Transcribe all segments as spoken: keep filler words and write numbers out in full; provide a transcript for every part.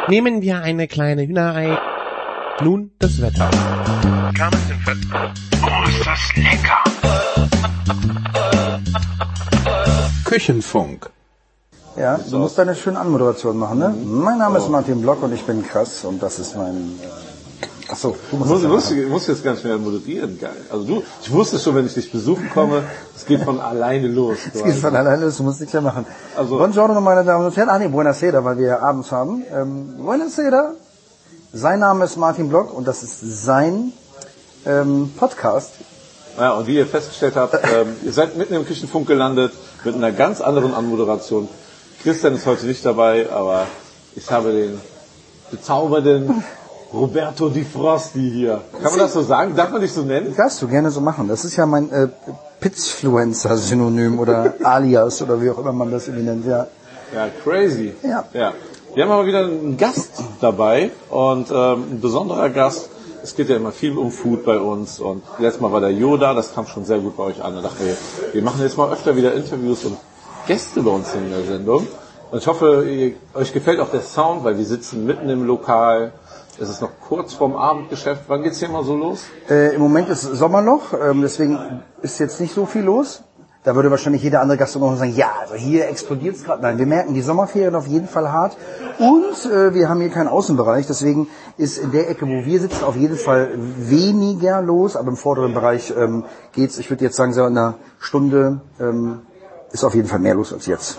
Nehmen wir eine kleine Hühnerei. Nun das Wetter. Oh, ist das lecker! Küchenfunk. Ja, du musst deine schöne Anmoderation machen, ne? Mhm. Mein Name ist Martin Block und ich bin krass und das ist mein... Äh, Achso, du musst, muss, ja musst, musst jetzt ganz schnell moderieren, geil. Also du, ich wusste schon, wenn ich dich besuchen komme, es geht von alleine los. Es geht von alleine los, du musst nichts mehr machen. Also, Buongiorno, meine Damen und Herren. Ah nee, Buonasera, weil wir ja abends haben. Ähm, Buonasera. Sein Name ist Martin Block und das ist sein ähm, Podcast. Ja, und wie ihr festgestellt habt, ähm, ihr seid mitten im Küchenfunk gelandet mit einer ganz anderen Anmoderation. Christian ist heute nicht dabei, aber ich habe den bezaubernden Roberto Di Frosti hier. Kann man das so sagen? Darf man dich so nennen? Darfst du gerne so machen. Das ist ja mein äh, Pizzfluencer-Synonym oder Alias oder wie auch immer man das irgendwie nennt. Ja, ja crazy. Ja. ja. Wir haben aber wieder einen Gast dabei und ähm, ein besonderer Gast. Es geht ja immer viel um Food bei uns und letztes Mal war der Yoda, das kam schon sehr gut bei euch an. Da dachten wir, wir machen jetzt mal öfter wieder Interviews und Gäste bei uns in der Sendung. Und ich hoffe, ihr, euch gefällt auch der Sound, weil wir sitzen mitten im Lokal. Es ist noch kurz vorm Abendgeschäft. Wann geht's hier mal so los? Äh, Im Moment ist Sommerloch, ähm, deswegen ist jetzt nicht so viel los. Da würde wahrscheinlich jeder andere Gastronom sagen, ja, also hier explodiert's gerade. Nein, wir merken die Sommerferien auf jeden Fall hart. Und äh, wir haben hier keinen Außenbereich, deswegen ist in der Ecke, wo wir sitzen, auf jeden Fall weniger los. Aber im vorderen Bereich ähm, geht's, ich würde jetzt sagen, so in einer Stunde ähm, ist auf jeden Fall mehr los als jetzt.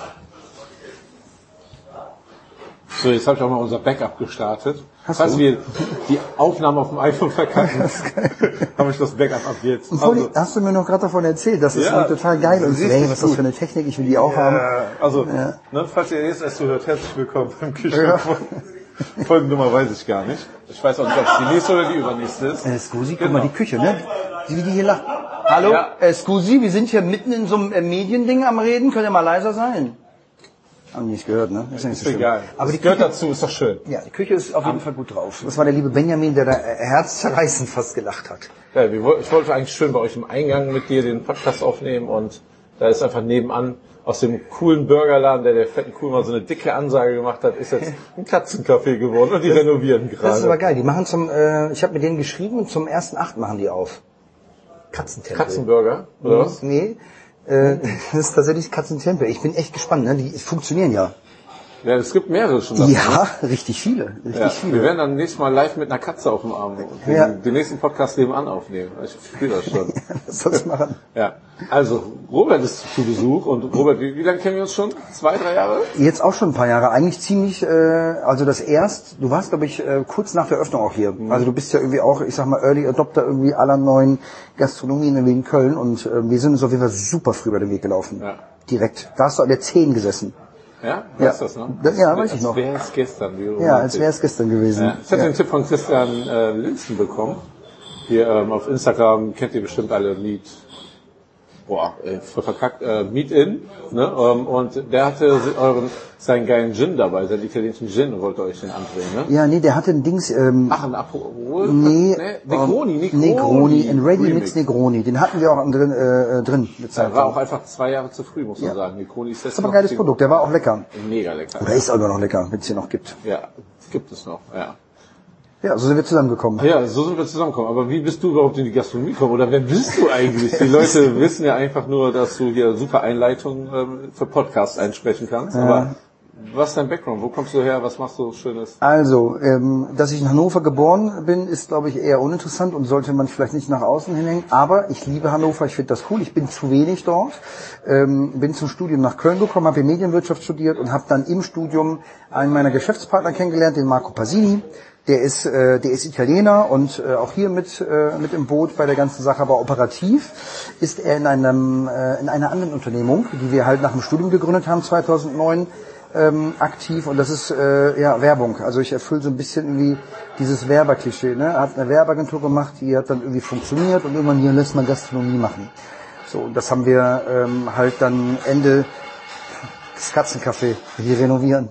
So, jetzt habe ich auch mal unser Backup gestartet. Hast Falls du? wir die Aufnahme auf dem iPhone verkacken, habe ich das Backup ab jetzt. Und vorhin Also, hast du mir noch gerade davon erzählt, das ist Ja, halt total geil. Und richtig hey, was ist das gut. für eine Technik, ich will die auch haben. ja, also Ja. ne, falls ihr jetzt erst zuhört, herzlich willkommen beim Küchenfunk. Folgennummer weiß ich gar nicht. Ich weiß auch nicht, ob es die nächste oder die übernächste ist. Äh, Scusi, guck Genau. mal, die Küche, ne? Wie die hier lacht. Hallo, Ja. äh, Scusi, wir sind hier mitten in so einem äh, Mediending am Reden, könnt ihr mal leiser sein? Haben die nicht gehört, ne? Ist ja nicht Ist so schlimm. egal. Aber die das gehört Küche, dazu, ist doch schön. ja, die Küche ist auf jeden Fall gut drauf. Das war der liebe Benjamin, der da äh, herzzerreißend fast gelacht hat. Ja, wir, woll- ich wollte eigentlich schön bei euch im Eingang mit dir den Podcast aufnehmen und da ist einfach nebenan aus dem coolen Burgerladen, der der fetten Kuh mal so eine dicke Ansage gemacht hat, ist jetzt ein Katzencafé geworden und die renovieren gerade. Das ist aber geil. Die machen zum, äh, ich habe mit denen geschrieben, zum ersten Acht machen die auf. Katzentempel. Katzenburger, oder was? Nee, äh, das ist tatsächlich Katzentempel. Ich bin echt gespannt, ne? Die funktionieren ja. Ja, es gibt mehrere schon. davon, Ja, richtig viele. Richtig Ja, viele. wir werden dann nächstes Mal live mit einer Katze auf dem Arm den, Ja. den nächsten Podcast nebenan aufnehmen. Ich spüre das schon. Was soll ich machen? Ja, also Robert ist zu Besuch und Robert, wie, wie lange kennen wir uns schon? Zwei, drei Jahre? Jetzt auch schon ein paar Jahre. Eigentlich ziemlich, äh, also das erst, du warst, glaube ich, äh, kurz nach der Öffnung auch hier. Also du bist ja irgendwie auch, ich sag mal, Early Adopter irgendwie aller neuen Gastronomien in Köln und äh, wir sind uns auf jeden Fall super früh über den Weg gelaufen. Ja. Direkt. Da hast du an der zehn gesessen. Ja, Ja. weißt du das noch? Das- ja, weiß ich noch. Als wäre es gestern. Wie Ja, romantisch. als wäre es gestern gewesen. Ja. Ich hatte Ja. den Tipp von Christian äh, Linzen bekommen. Hier ähm, auf Instagram kennt ihr bestimmt alle Meet, boah, äh, voll verkackt, äh, Meet In, ne? Ähm, und der hatte euren, seinen geilen Gin dabei, seinen italienischen Gin und wollte euch den andrehen, ne? Ja, nee, der hatte ein Dings, ähm, Ach, ein Aperol? nee, Negroni, ähm, Negroni. Negroni, ein Ready Remix. Mix Negroni. Den hatten wir auch drin, äh, drin. Eine Zeit Der war lang. auch einfach zwei Jahre zu früh, muss man Ja. sagen. Negroni ist Das jetzt ist aber ein noch geiles Produkt, der war auch lecker. mega lecker. Oder ist auch immer noch lecker, wenn es hier noch gibt. Ja, gibt es noch, ja. Ja, so sind wir zusammengekommen. Ja, so sind wir zusammengekommen. Aber wie bist du überhaupt in die Gastronomie gekommen? Oder wer bist du eigentlich? Die Leute wissen ja einfach nur, dass du hier super Einleitungen ähm, für Podcasts einsprechen kannst. Ja. Aber was ist dein Background? Wo kommst du her? Was machst du Schönes? Also, ähm, dass ich in Hannover geboren bin, ist, glaube ich, eher uninteressant und sollte man vielleicht nicht nach außen hinhängen. Aber ich liebe Hannover, ich finde das cool. Ich bin zu wenig dort. Ähm, bin zum Studium nach Köln gekommen, habe Medienwirtschaft studiert und habe dann im Studium einen meiner Geschäftspartner kennengelernt, den Marco Pasini. Der ist, äh, der ist Italiener und äh, auch hier mit äh, mit im Boot bei der ganzen Sache, aber operativ ist er in einem äh, in einer anderen Unternehmung, die wir halt nach dem Studium gegründet haben, zweitausendneun ähm, aktiv und das ist äh, ja Werbung. Also ich erfülle so ein bisschen irgendwie dieses Werberklischee. Ne? Er hat eine Werbeagentur gemacht, die hat dann irgendwie funktioniert und irgendwann hier lässt man Gastronomie machen. So, und das haben wir ähm, halt dann Ende das Katzencafé, wir renovieren.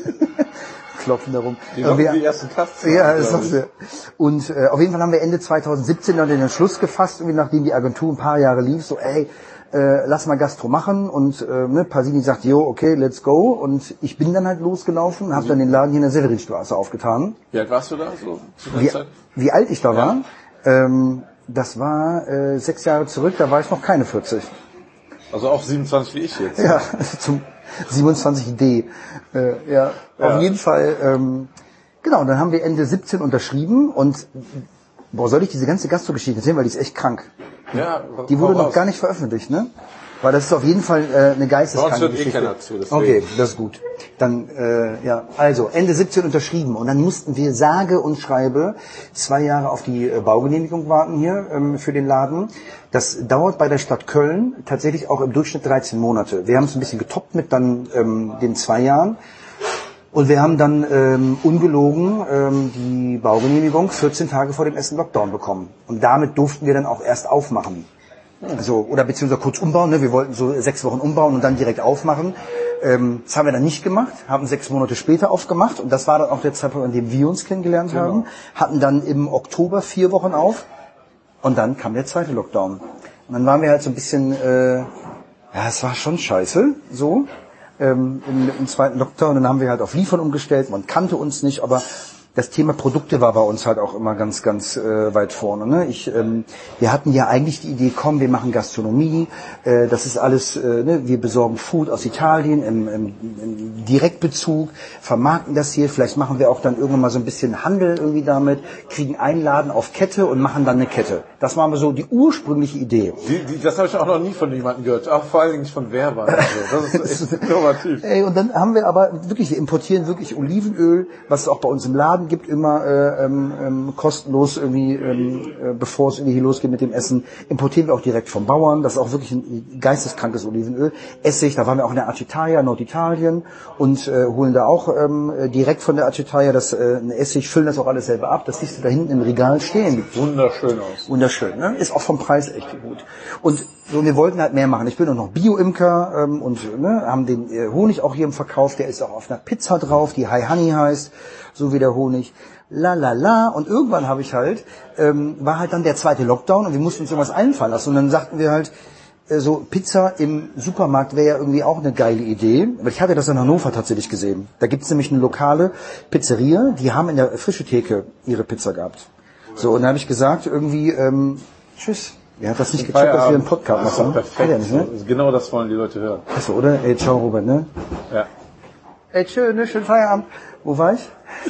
Klopfen darum. Die, Äh, wir, die ersten Kasten. ja, das sagst du. Und äh, auf jeden Fall haben wir Ende zweitausendsiebzehn dann den Entschluss gefasst, irgendwie nachdem die Agentur ein paar Jahre lief, so ey, äh, lass mal Gastro machen. Und äh, ne, Pasini sagt, jo, okay, let's go. Und ich bin dann halt losgelaufen, habe dann den Laden hier in der Severinstraße aufgetan. Wie alt warst du da so zu der Wie, Zeit? wie alt ich da Ja. war? Ähm, das war äh, sechs Jahre zurück, da war ich noch keine vierzig. Also auch siebenundzwanzig wie ich jetzt. Ja, zum siebenundzwanzig D. Äh, ja, Ja. auf jeden Fall. Ähm, genau, und dann haben wir Ende siebzehn unterschrieben und boah, soll ich diese ganze Gastro-Geschichte erzählen, weil die ist echt krank. Ja, Die wurde hau noch raus. gar nicht veröffentlicht, ne? Weil das ist auf jeden Fall äh, eine geisteskranke Bei uns hört eh Geschichte. keiner zu, deswegen. Okay, das ist gut. Dann, äh, ja, also Ende siebzehn unterschrieben und dann mussten wir sage und schreibe zwei Jahre auf die äh, Baugenehmigung warten hier ähm, für den Laden. Das dauert bei der Stadt Köln tatsächlich auch im Durchschnitt dreizehn Monate. Wir haben es ein bisschen getoppt mit dann ähm, den zwei Jahren. Und wir haben dann ähm, ungelogen ähm, die Baugenehmigung vierzehn Tage vor dem ersten Lockdown bekommen. Und damit durften wir dann auch erst aufmachen. Also, oder beziehungsweise kurz umbauen. Ne? Wir wollten so sechs Wochen umbauen und dann direkt aufmachen. Ähm, das haben wir dann nicht gemacht, haben sechs Monate später aufgemacht. Und das war dann auch der Zeitpunkt, an dem wir uns kennengelernt Genau. haben. Hatten dann im Oktober vier Wochen auf. Und dann kam der zweite Lockdown. Und dann waren wir halt so ein bisschen, äh, ja, es war schon scheiße, so. Ähm, im, im zweiten Lockdown, dann haben wir halt auf Liefern umgestellt, man kannte uns nicht, aber das Thema Produkte war bei uns halt auch immer ganz, ganz äh, weit vorne. Ne? Ich, ähm, wir hatten ja eigentlich die Idee, komm, wir machen Gastronomie, äh, das ist alles, äh, ne? Wir besorgen Food aus Italien im, im, im Direktbezug, vermarkten das hier, vielleicht machen wir auch dann irgendwann mal so ein bisschen Handel irgendwie damit, kriegen einen Laden auf Kette und machen dann eine Kette. Das war aber so die ursprüngliche Idee. Die, die, das habe ich auch noch nie von jemandem gehört, auch vor allen Dingen nicht von Werbern. Also. Das ist echt innovativ. Ey, und dann haben wir aber wirklich, wir importieren wirklich Olivenöl, was es auch bei uns im Laden gibt, immer äh, ähm, ähm, kostenlos irgendwie, ähm, äh, bevor es irgendwie hier losgeht mit dem Essen, importieren wir auch direkt vom Bauern. Das ist auch wirklich ein geisteskrankes Olivenöl. Essig, da waren wir auch in der Acetaia, Norditalien und äh, holen da auch ähm, direkt von der Acetaia das äh, ein Essig, füllen das auch alles selber ab. Das siehst du da hinten im Regal stehen. Wunderschön aus. Wunderschön, ne? Ist auch vom Preis echt gut. Und so, wir wollten halt mehr machen. Ich bin auch noch Bio-Imker ähm, und ne, haben den äh, Honig auch hier im Verkauf. Der ist auch auf einer Pizza drauf, die High Honey heißt, so wie der Honig. La la la. Und irgendwann habe ich halt, ähm, war halt dann der zweite Lockdown und wir mussten uns irgendwas einfallen lassen. Und dann sagten wir halt, äh, so Pizza im Supermarkt wäre ja irgendwie auch eine geile Idee. Aber ich hatte das in Hannover tatsächlich gesehen. Da gibt's nämlich eine lokale Pizzeria, die haben in der frische Theke ihre Pizza gehabt. So, und dann habe ich gesagt, irgendwie, ähm, tschüss. Er hat das nicht gecheckt, dass wir einen Podcast Das ist doch machen. perfekt. Hat er nicht, ne? Genau das wollen die Leute hören. Achso, oder? Ey, ciao, Robert, ne? Ja. Ey, schön, ne? Schönen Feierabend. Wo war ich?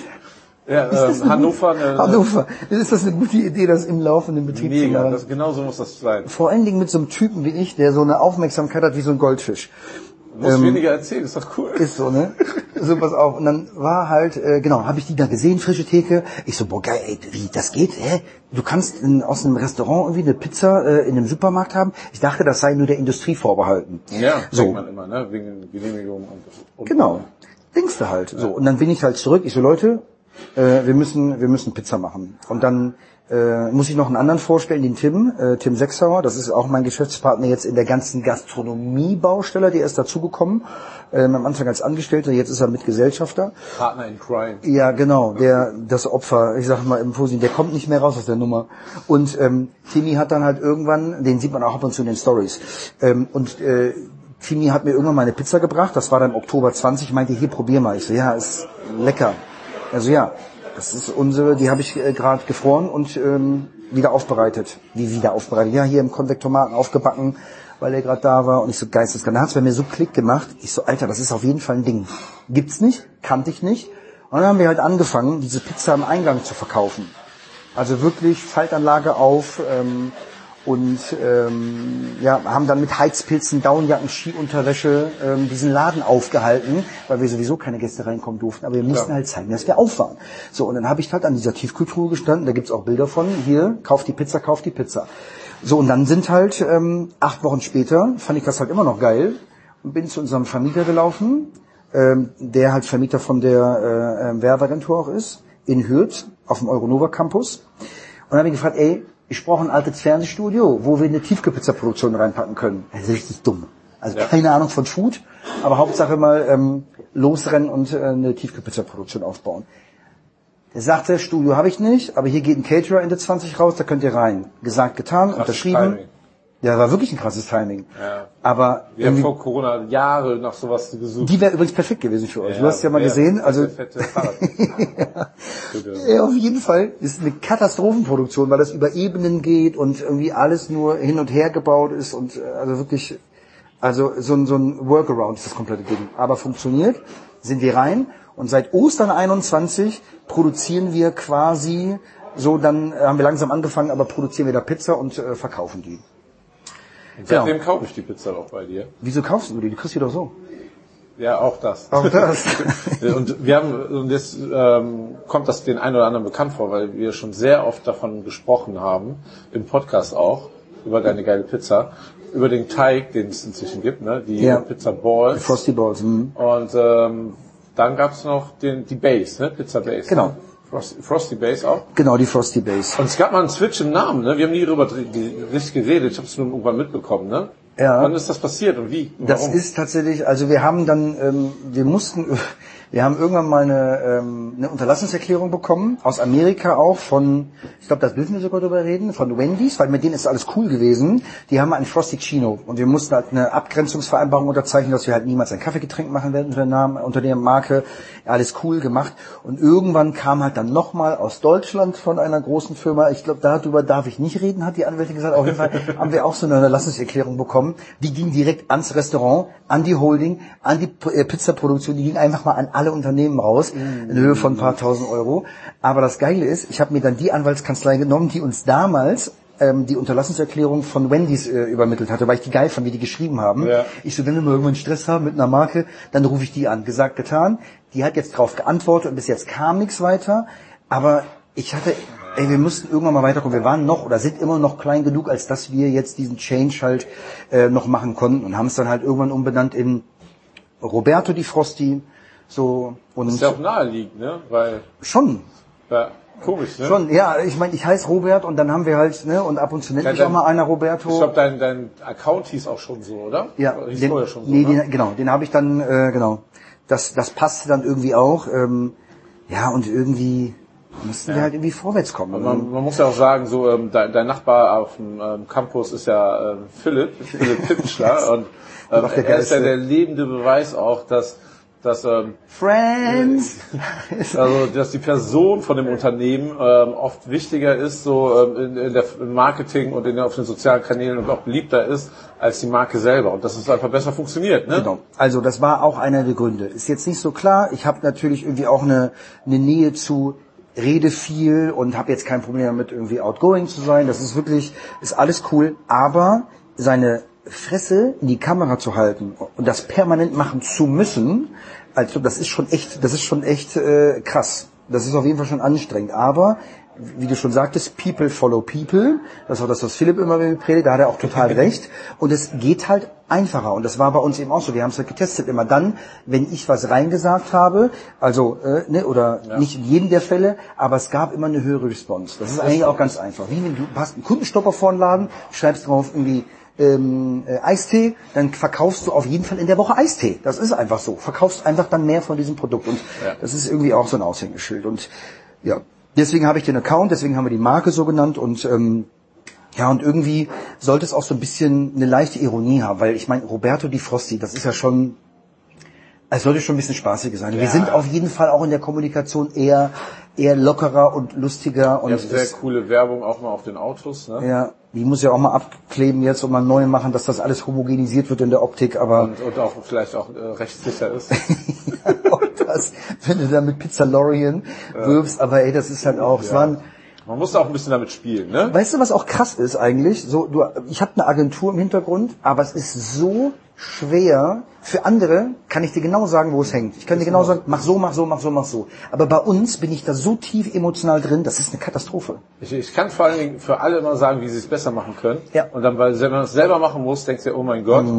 Ja, das ähm, eine Hannover, eine, Hannover. Ist das eine gute Idee, das im laufenden Betrieb zu mega, machen? das, genau so muss das sein. Vor allen Dingen mit so einem Typen wie ich, der so eine Aufmerksamkeit hat wie so ein Goldfisch. Du musst Ähm, weniger erzählen, ist doch cool. Ist so, ne? So, pass auf. Und dann war halt, äh, genau, habe ich die da gesehen, frische Theke. Ich so, boah, geil, ey, wie, das geht? Hä? Du kannst in, aus einem Restaurant irgendwie eine Pizza äh, in einem Supermarkt haben? Ich dachte, das sei nur der Industrie vorbehalten. Ja, so. denkt man immer, ne? Wegen Genehmigung und, und Genau. Denkst du halt. So. Und dann bin ich halt zurück. Ich so, Leute, äh, wir müssen, wir müssen Pizza machen. Und dann äh, muss ich noch einen anderen vorstellen, den Tim, äh, Tim Sechsauer. Das ist auch mein Geschäftspartner jetzt in der ganzen Gastronomie-Baustelle. Der ist dazugekommen. Ähm, am Anfang als Angestellter, jetzt ist er Mitgesellschafter. Partner in Crime. Ja, genau, der, das Opfer, ich sag mal im Positiven, der kommt nicht mehr raus aus der Nummer. Und ähm, Timmy hat dann halt irgendwann, den sieht man auch ab und zu in den Stories, ähm, und äh, Timmy hat mir irgendwann mal eine Pizza gebracht, das war dann im Oktober zwanzig, meinte, hier, probier mal. Ich so, ja, ist lecker. Also ja, das ist unsere, die habe ich äh, gerade gefroren und ähm, wieder aufbereitet. Wie wieder aufbereitet? Ja, hier im Konvektomaten aufgebacken, weil er gerade da war und ich so geisteskrank. Da hat es bei mir so Klick gemacht. Ich so, Alter, das ist auf jeden Fall ein Ding. Gibt's nicht, kannte ich nicht. Und dann haben wir halt angefangen, diese Pizza im Eingang zu verkaufen. Also wirklich Faltanlage auf ähm, und ähm, ja, haben dann mit Heizpilzen, Downjacken, Skiunterwäsche ähm, diesen Laden aufgehalten, weil wir sowieso keine Gäste reinkommen durften. Aber wir mussten Ja. halt zeigen, dass wir auf waren. So, und dann habe ich halt an dieser Tiefkühltruhe gestanden. Da gibt's auch Bilder von. Hier, kauf die Pizza, kauf die Pizza. So, und dann sind halt ähm, acht Wochen später, fand ich das halt immer noch geil und bin zu unserem Vermieter gelaufen, ähm, der halt Vermieter von der äh, Werbeagentur auch ist, in Hürth, auf dem Euronova Campus. Und dann habe ich gefragt, ey, ich brauche ein altes Fernsehstudio, wo wir eine Tiefkühlpizza-Produktion reinpacken können. Das ist richtig dumm. Also Ja. keine Ahnung von Food, aber Hauptsache mal ähm, losrennen und äh, eine Tiefkühlpizza-Produktion aufbauen. Er sagte, Studio habe ich nicht, aber hier geht ein Caterer Ende zwanzig raus, da könnt ihr rein. Gesagt, getan, Krasses unterschrieben. Timing. Ja, war wirklich ein krasses Timing. Ja. Aber wir haben vor Corona Jahre nach sowas gesucht. Die wäre übrigens perfekt gewesen für euch. Ja, du hast ja mal gesehen. Also fette Fahrrad. ja, auf jeden Fall ist eine Katastrophenproduktion, weil das über Ebenen geht und irgendwie alles nur hin und her gebaut ist und also wirklich, also so ein, so ein Workaround ist das komplette Ding. Aber funktioniert, sind wir rein und seit Ostern einundzwanzig produzieren wir quasi so, dann haben wir langsam angefangen, aber produzieren wir da Pizza und äh, verkaufen die. Und seitdem genau. kaufe ich die Pizza doch bei dir. Wieso kaufst du die? Du kriegst die doch so. Ja, auch das. Auch das. Und wir haben, und jetzt ähm, kommt das den einen oder anderen bekannt vor, weil wir schon sehr oft davon gesprochen haben, im Podcast auch, über deine geile Pizza, über den Teig, den es inzwischen gibt, ne? Die ja. Pizza Balls. Die Frosty Balls. Mh. Und ähm, dann gab's noch den, die Base, ne? Pizza Base. Genau. Ne? Frosty, Frosty Base auch? Genau, die Frosty Base. Und es gab mal einen Switch im Namen, ne? Wir haben nie darüber richtig geredet. Ich habe es nur irgendwann mitbekommen, ne? Ja. Wann ist das passiert und wie? Und das warum? ist tatsächlich, also wir haben dann, ähm, wir mussten, wir haben irgendwann mal eine, ähm, eine Unterlassungserklärung bekommen, aus Amerika auch, von, ich glaube, das dürfen wir sogar drüber reden, von Wendy's, weil mit denen ist alles cool gewesen. Die haben einen Frosty Chino und wir mussten halt eine Abgrenzungsvereinbarung unterzeichnen, dass wir halt niemals ein Kaffeegetränk machen werden unter dem Namen, unter der Marke. Ja, alles cool gemacht. Und irgendwann kam halt dann nochmal aus Deutschland von einer großen Firma, ich glaube, darüber darf ich nicht reden, hat die Anwältin gesagt. Auf jeden Fall haben wir auch so eine Unterlassungserklärung bekommen. Die ging direkt ans Restaurant, an die Holding, an die Pizzaproduktion, die ging einfach mal an alle Unternehmen raus, in Höhe von ein paar tausend Euro. Aber das Geile ist, ich habe mir dann die Anwaltskanzlei genommen, die uns damals ähm, die Unterlassungserklärung von Wendy's äh, übermittelt hatte, weil ich die geil fand, wie die geschrieben haben. Ja. Ich so, wenn wir mal irgendwann Stress haben mit einer Marke, dann rufe ich die an. Gesagt, getan. Die hat jetzt drauf geantwortet und bis jetzt kam nichts weiter. Aber ich hatte, ey, wir mussten irgendwann mal weiterkommen. Wir waren noch oder sind immer noch klein genug, als dass wir jetzt diesen Change halt äh, noch machen konnten und haben es dann halt irgendwann umbenannt in Roberto di Frosty. So, und das ist ja auch naheliegend, ne? Weil schon. Ja, komisch, ne? Schon, ja, ich meine, ich heiße Robert und dann haben wir halt, ne, und ab und zu nennt mich auch mal einer Roberto. Ich glaube, dein, dein Account hieß auch schon so, oder? Ja, hieß den, vorher schon so, nee, ne? den, genau, den habe ich dann, äh, genau. Das, das passte dann irgendwie auch. Ähm, ja, und irgendwie mussten ja. wir halt irgendwie vorwärts kommen. Man, man muss ja auch sagen, so ähm, dein, dein Nachbar auf dem ähm, Campus ist ja ähm, Philipp, Philipp Pipschler und ähm, er ist ja der lebende Beweis auch, dass dass ähm, Friends, also dass die Person von dem Unternehmen ähm, oft wichtiger ist, so ähm, in, in der im Marketing und in, auf den sozialen Kanälen und auch beliebter ist als die Marke selber und dass es einfach besser funktioniert, ne? Genau. Also das war auch einer der Gründe. Ist jetzt nicht so klar. Ich habe natürlich irgendwie auch eine, eine Nähe zu rede viel und habe jetzt kein Problem damit, irgendwie outgoing zu sein. Das ist wirklich, ist alles cool. Aber seine Fresse in die Kamera zu halten und das permanent machen zu müssen, also das ist schon echt, das ist schon echt äh, krass. Das ist auf jeden Fall schon anstrengend. Aber wie du schon sagtest, people follow people. Das war das, was Philipp immer wieder predigt. Da hat er auch total recht. Und es geht halt einfacher. Und das war bei uns eben auch so. Wir haben es halt getestet. Immer dann, wenn ich was reingesagt habe, also äh, ne, oder ja. nicht in jedem der Fälle, aber es gab immer eine höhere Response. Das ist eigentlich auch ganz einfach. Wie wenn du hast einen Kundenstopper vor den Laden, schreibst drauf irgendwie Ähm, äh, Eistee, dann verkaufst du auf jeden Fall in der Woche Eistee. Das ist einfach so. Verkaufst einfach dann mehr von diesem Produkt. Und ja. das ist irgendwie auch so ein Aushängeschild. Und ja, deswegen habe ich den Account, deswegen haben wir die Marke so genannt. Und ähm, ja, und irgendwie sollte es auch so ein bisschen eine leichte Ironie haben, weil ich meine, Roberto di Frosty, das ist ja schon, es sollte schon ein bisschen spaßiger sein. Ja. Wir sind auf jeden Fall auch in der Kommunikation eher eher lockerer und lustiger. Und ja, sehr coole Werbung auch mal auf den Autos, ne? Ja, die muss ja auch mal abkleben jetzt und mal neu machen, dass das alles homogenisiert wird in der Optik, aber... Und, und auch vielleicht auch äh, rechtssicher ist. ja, und das, wenn du da mit Pizzalorien ja. wirbst, aber ey, das ist halt auch... Ja. Es waren, man muss auch ein bisschen damit spielen, ne? Weißt du, was auch krass ist eigentlich? So, du, ich habe eine Agentur im Hintergrund, aber es ist so schwer. Für andere kann ich dir genau sagen, wo es hängt. Ich kann dir genau sagen, mach so, mach so, mach so, mach so. Aber bei uns bin ich da so tief emotional drin, das ist eine Katastrophe. Ich, ich kann vor allen Dingen für alle immer sagen, wie sie es besser machen können. Ja. Und dann, weil wenn man es selber machen muss, denkst du ja, oh mein Gott. Mhm.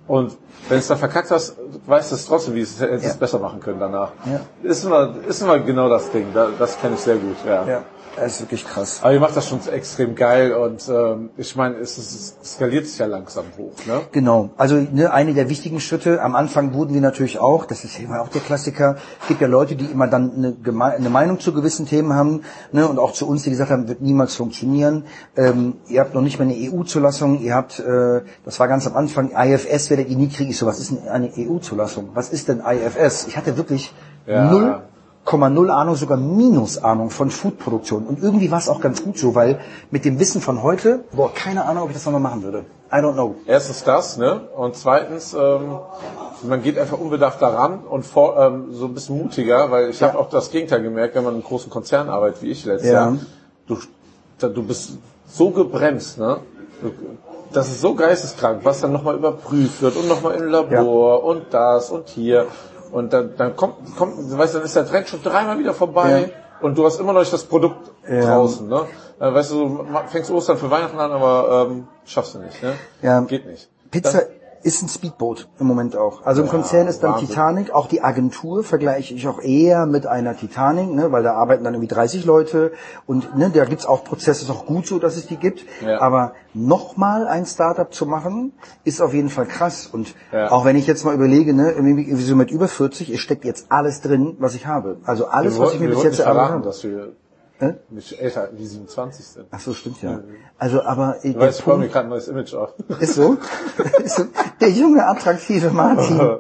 Und wenn es dann verkackt hast, weißt du es trotzdem, wie es hättest Ja. es besser machen können danach. Ja. Ist immer, ist immer genau das Ding. Da, das kenne ich sehr gut, ja. Ja, das ist wirklich krass. Aber ihr macht das schon extrem geil und ähm, ich meine, es, es, es skaliert sich ja langsam hoch, ne? Genau. Also ne, eine der wichtigen Schritte, am Anfang wurden wir natürlich auch, das ist immer auch der Klassiker, es gibt ja Leute, die immer dann eine, Geme- eine Meinung zu gewissen Themen haben, ne, und auch zu uns, die gesagt haben, wird niemals funktionieren. Ähm, ihr habt noch nicht mal eine E U-Zulassung, ihr habt, äh, das war ganz am Anfang, I F S werdet ihr nie kriegen. Ich so, was ist denn eine E U-Zulassung? Was ist denn I F S? Ich hatte wirklich Ja. null Komma null Ahnung, sogar Minusahnung von Foodproduktion. Und irgendwie war es auch ganz gut so, weil mit dem Wissen von heute, boah, keine Ahnung, ob ich das nochmal machen würde. I don't know. Erstens das, ne? Und zweitens, ähm, man geht einfach unbedarft daran und vor, ähm, so ein bisschen mutiger, weil ich Ja. habe auch das Gegenteil gemerkt, wenn man in einem großen Konzern arbeitet, wie ich letztes Ja. Jahr. Du, da, du bist so gebremst, ne? Du, das ist so geisteskrank, was dann nochmal überprüft wird und nochmal im Labor Ja. und das und hier. Und dann, dann kommt, kommt, du weißt, dann ist der Trend schon dreimal wieder vorbei Ja. und du hast immer noch nicht das Produkt Ja. draußen, ne? Äh, Weißt du, du fängst Ostern für Weihnachten an, aber ähm, schaffst du nicht, ne? Ja. Geht nicht. Pizza ist ein Speedboot im Moment auch. Also im Ja, Konzern ist dann Wahnsinn. Titanic, auch die Agentur vergleiche ich auch eher mit einer Titanic, ne, weil da arbeiten dann irgendwie dreißig Leute und ne, da gibt's auch Prozesse, ist auch gut so, dass es die gibt. Ja. Aber nochmal ein Startup zu machen, ist auf jeden Fall krass. Und Ja. auch wenn ich jetzt mal überlege, ne, irgendwie so mit über vierzig, es steckt jetzt alles drin, was ich habe. Also alles, Wir was wollten- ich mir wir bis wollten jetzt nicht erarbeitet verraten, habe. dass wir Hä? nicht älter wie siebenundzwanzig sind. Ach so, stimmt ja. Also, aber äh, Du der weißt, ich baue mir Punkt gerade ein neues Image auf. ist so, ist so, der junge, attraktive Martin.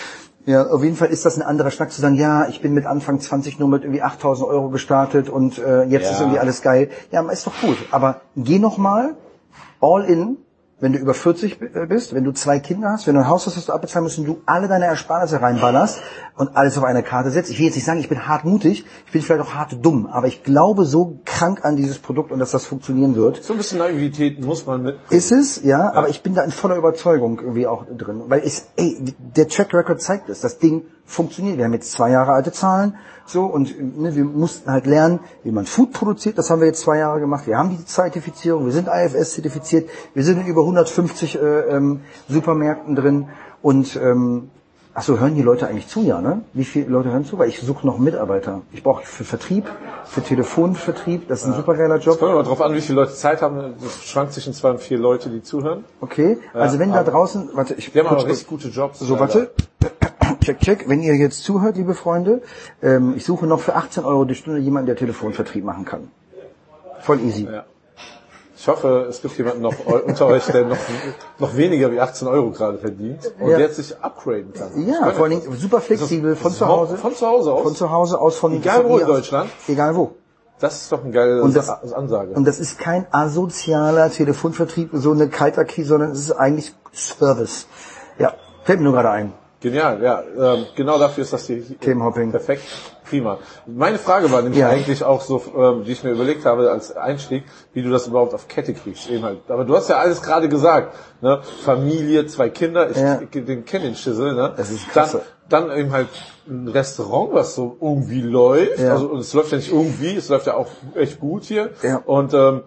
Ja, auf jeden Fall ist das ein anderer Schnack zu sagen, ja, ich bin mit Anfang zwanzig nur mit irgendwie achttausend Euro gestartet und äh, jetzt Ja. ist irgendwie alles geil. Ja, ist doch gut. Aber geh noch mal all in, wenn du über vierzig b- bist, wenn du zwei Kinder hast, wenn du ein Haus hast, das du abbezahlen musst und du alle deine Ersparnisse reinballerst und alles auf eine Karte setzt. Ich will jetzt nicht sagen, ich bin hart mutig, ich bin vielleicht auch hart dumm, aber ich glaube so krank an dieses Produkt und dass das funktionieren wird. So ein bisschen Naivität muss man mitbringen. Ist es, ja, aber ich bin da in voller Überzeugung irgendwie auch drin. Weil es, ey, der Track Record zeigt es, das Ding funktioniert. Wir haben jetzt zwei Jahre alte Zahlen, so, und ne, wir mussten halt lernen, wie man Food produziert, das haben wir jetzt zwei Jahre gemacht. Wir haben die Zertifizierung, wir sind I F S zertifiziert, wir sind in über hundertfünfzig äh, ähm, Supermärkten drin und ähm, ach so, hören die Leute eigentlich zu, ja, ne? Wie viele Leute hören zu? Weil ich suche noch Mitarbeiter. Ich brauche für Vertrieb, für Telefonvertrieb, das ist ein supergeiler Job. Kommt immer drauf an, wie viele Leute Zeit haben. Das schwankt zwischen zwei und vier Leute, die zuhören. Okay, also wenn da aber- draußen, warte, ich Die haben kurz- aber richtig gute Jobs. So, warte. Check, check. Wenn ihr jetzt zuhört, liebe Freunde, ähm, ich suche noch für achtzehn Euro die Stunde jemanden, der Telefonvertrieb machen kann. Voll easy. Ja. Ich hoffe, es gibt jemanden noch eu- unter euch, der noch, noch weniger wie achtzehn Euro gerade verdient und Ja. jetzt sich upgraden kann. Ja, vor allen Dingen super flexibel, von zu Hause. Von zu Hause aus? Von zu Hause aus, von Egal von wo hier in aus. Deutschland? Egal wo. Das ist doch eine geile Und das- Sa- Ansage. Und das ist kein asozialer Telefonvertrieb, so eine Kaltakquise, sondern es ist eigentlich Service. Ja, fällt mir nur gerade ein. Genial, ja. Ähm, genau dafür ist das hier Themenhopping. perfekt. Prima. Meine Frage war nämlich Ja. eigentlich auch so, ähm, die ich mir überlegt habe als Einstieg, wie du das überhaupt auf Kette kriegst. Eben halt. Aber du hast ja alles gerade gesagt. Ne? Familie, zwei Kinder, ich Ja. den kenne den Schissel. Ne? Das ist dann, klasse. dann eben halt ein Restaurant, was so irgendwie läuft. Ja. Also und es läuft ja nicht irgendwie, es läuft ja auch echt gut hier. Ja. Und ähm,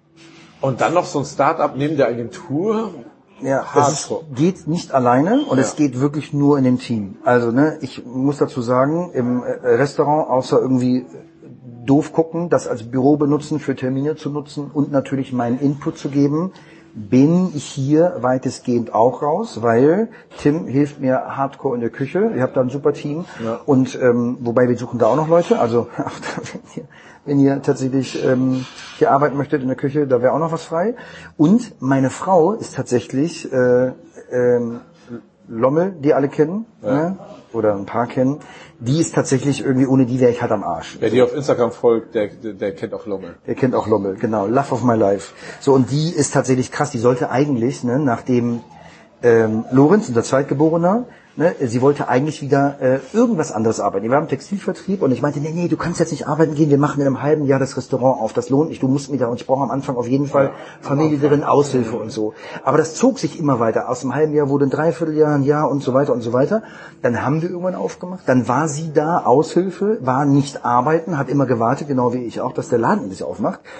und dann noch so ein Start-up neben der Agentur. Ja, das ist, Hardcore. geht nicht alleine und Ja. es geht wirklich nur in dem Team. Also ne, ich muss dazu sagen, im äh, Restaurant, außer irgendwie doof gucken, das als Büro benutzen, für Termine zu nutzen und natürlich meinen Input zu geben, bin ich hier weitestgehend auch raus, weil Tim hilft mir hardcore in der Küche. Ihr habt da ein super Team. Ja. Und ähm, wobei wir suchen da auch noch Leute. Also auch da, wenn, ihr, wenn ihr tatsächlich ähm, hier arbeiten möchtet in der Küche, da wäre auch noch was frei. Und meine Frau ist tatsächlich äh, ähm, Lommel, die alle kennen, Ja. ne? Oder ein paar kennen. Die ist tatsächlich irgendwie, ohne die wäre ich halt am Arsch. Wer dir auf Instagram folgt, der, der, der kennt auch Lommel. Der kennt auch Lommel, genau. Love of my life. So, und die ist tatsächlich krass. Die sollte eigentlich, ne, nachdem ähm, Lorenz, unser Zweitgeborener, ne, sie wollte eigentlich wieder äh, irgendwas anderes arbeiten. Die war im Textilvertrieb und ich meinte, nee, nee, du kannst jetzt nicht arbeiten gehen, wir machen in einem halben Jahr das Restaurant auf, das lohnt nicht, du musst mir da, und ich brauche am Anfang auf jeden Fall Familie drin, Aushilfe und so. Aber das zog sich immer weiter. Aus einem halben Jahr wurde ein Dreivierteljahr, ein Jahr und so weiter und so weiter. Dann haben wir irgendwann aufgemacht, dann war sie da, Aushilfe, war nicht arbeiten, hat immer gewartet, genau wie ich auch, dass der Laden endlich aufmacht.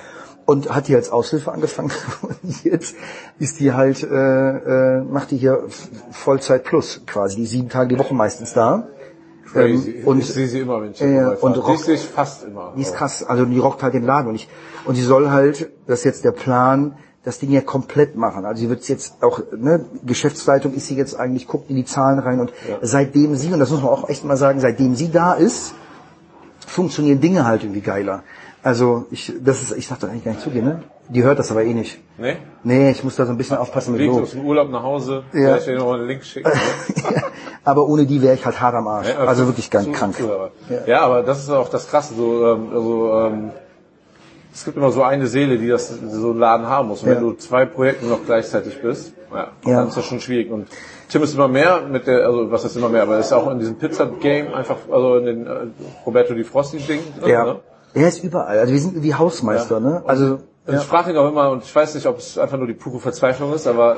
und hat die als Aushilfe angefangen und jetzt ist die halt, äh, äh, macht die hier Vollzeit plus quasi, die sieben Tage die Woche meistens da. Crazy. Ähm, und, ich sehe sie immer, wenn ich äh, und die rockt, sehe ich fast immer. Die ist krass, also die rockt halt den Laden und ich, und die soll halt, das ist jetzt der Plan, das Ding ja komplett machen. Also sie wird jetzt auch, ne, Geschäftsleitung ist sie jetzt eigentlich, guckt in die Zahlen rein und ja. seitdem sie, und das muss man auch echt mal sagen, seitdem sie da ist, funktionieren Dinge halt irgendwie geiler. Also ich, das ist, ich darf da eigentlich gar nicht zugehen, ne? Die hört das aber eh nicht. Nee? Nee, ich muss da so ein bisschen aufpassen mit Lob. Aus dem Urlaub nach Hause, ja. werde ich dir noch einen Link schicken. Ne? ja, aber ohne die wäre ich halt hart am Arsch. Ja, also wirklich ganz zu, krank. Zu, aber. Ja. ja, aber das ist auch das Krasse. So, ähm, also, ähm, es gibt immer so eine Seele, die das so einen Laden haben muss. Und ja. wenn du zwei Projekte noch gleichzeitig bist, ja, ja. dann ist das schon schwierig. Und Tim ist immer mehr mit der, also was ist immer mehr, aber er ist auch in diesem Pizza-Game einfach, also in den äh, Roberto Di Frosti-Ding. Ja. Ne? Er ist überall. Also wir sind wie Hausmeister, ja. ne? Also und ja. ich frage ihn auch immer, und ich weiß nicht, ob es einfach nur die pure Verzweiflung ist, aber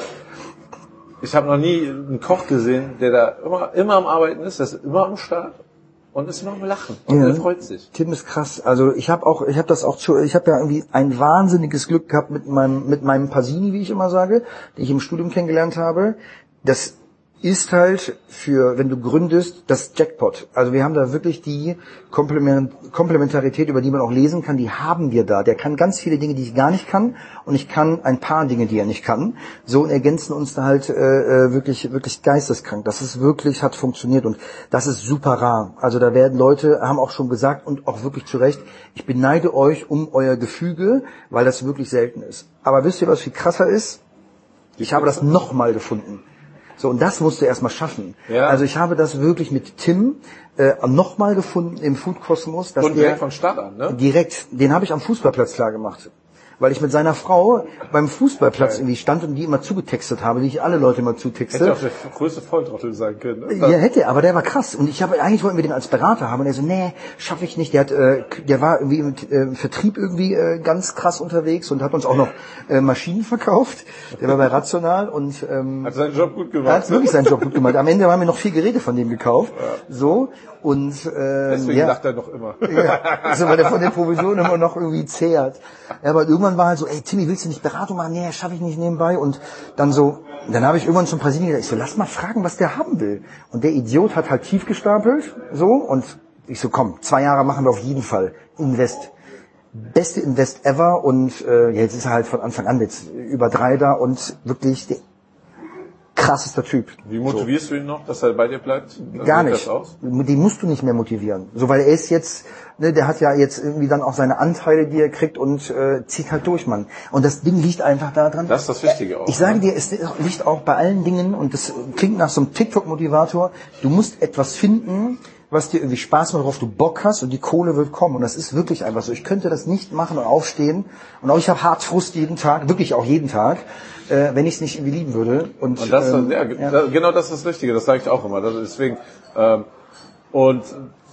ich habe noch nie einen Koch gesehen, der da immer, immer am Arbeiten ist, der ist immer am Start und ist immer am Lachen und ja. der freut sich. Tim ist krass. Also ich habe auch, ich habe das auch zu, ich habe ja irgendwie ein wahnsinniges Glück gehabt mit meinem mit meinem Pasini, wie ich immer sage, den ich im Studium kennengelernt habe. Das ist halt für, wenn du gründest, das Jackpot. Also wir haben da wirklich die Komplementarität, über die man auch lesen kann, die haben wir da. Der kann ganz viele Dinge, die ich gar nicht kann, und ich kann ein paar Dinge, die er nicht kann. So ergänzen uns da halt äh, wirklich wirklich geisteskrank. Das ist wirklich, hat funktioniert und das ist super rar. Also da werden Leute, haben auch schon gesagt und auch wirklich zu Recht, ich beneide euch um euer Gefüge, weil das wirklich selten ist. Aber wisst ihr, was viel krasser ist? Ich habe das nochmal gefunden. So, und das musst du erstmal schaffen. Ja. Also ich habe das wirklich mit Tim äh, nochmal gefunden im Food Kosmos. Und direkt von Start an, ne? Direkt. Den habe ich am Fußballplatz klar gemacht. Weil ich mit seiner Frau beim Fußballplatz okay. irgendwie stand und die immer zugetextet habe, wie ich alle Leute immer zutexte. Hätte auch der größte Volltrottel sein können. Ne? Ja, hätte, aber der war krass. Und ich habe eigentlich wollten wir den als Berater haben. Und er so, nee, schaffe ich nicht. Der hat, äh, der war irgendwie im äh, Vertrieb irgendwie äh, ganz krass unterwegs und hat uns auch noch äh, Maschinen verkauft. Der war bei Rational und ähm, hat seinen Job gut gemacht. Hat wirklich seinen Job gut gemacht. Am Ende haben wir noch vier Geräte von dem gekauft. Ja. So. Und äh, deswegen ja. lacht er noch immer. Ja, also weil er von der Provision immer noch irgendwie zehrt. Ja, aber irgendwann war halt so, ey Timmy, willst du nicht Beratung machen? Nee, schaffe ich nicht nebenbei. Und dann so, dann habe ich irgendwann zum Brasilien gesagt, ich so, lass mal fragen, was der haben will. Und der Idiot hat halt tief gestapelt, so, und ich so, komm, zwei Jahre machen wir auf jeden Fall. Invest. Beste Invest ever und äh, ja, jetzt ist er halt von Anfang an mit über drei da und wirklich der krassester Typ. Wie motivierst so. du ihn noch, dass er bei dir bleibt? Also Gar nicht. Den musst du nicht mehr motivieren. So, weil er ist jetzt, ne, der hat ja jetzt irgendwie dann auch seine Anteile, die er kriegt und äh, zieht halt durch, Mann. Und das Ding liegt einfach da dran. Das ist das Wichtige auch. Ich sage dir, es liegt auch bei allen Dingen, und das klingt nach so einem TikTok-Motivator, du musst etwas finden, was dir irgendwie Spaß macht, worauf du Bock hast, und die Kohle wird kommen. Und das ist wirklich einfach so. Ich könnte das nicht machen und aufstehen. Und auch ich habe hart Frust jeden Tag, wirklich auch jeden Tag, äh, wenn ich es nicht irgendwie lieben würde. Und, und das, ähm, ja, ja. genau das ist das Richtige, das sage ich auch immer. Das, deswegen ähm, und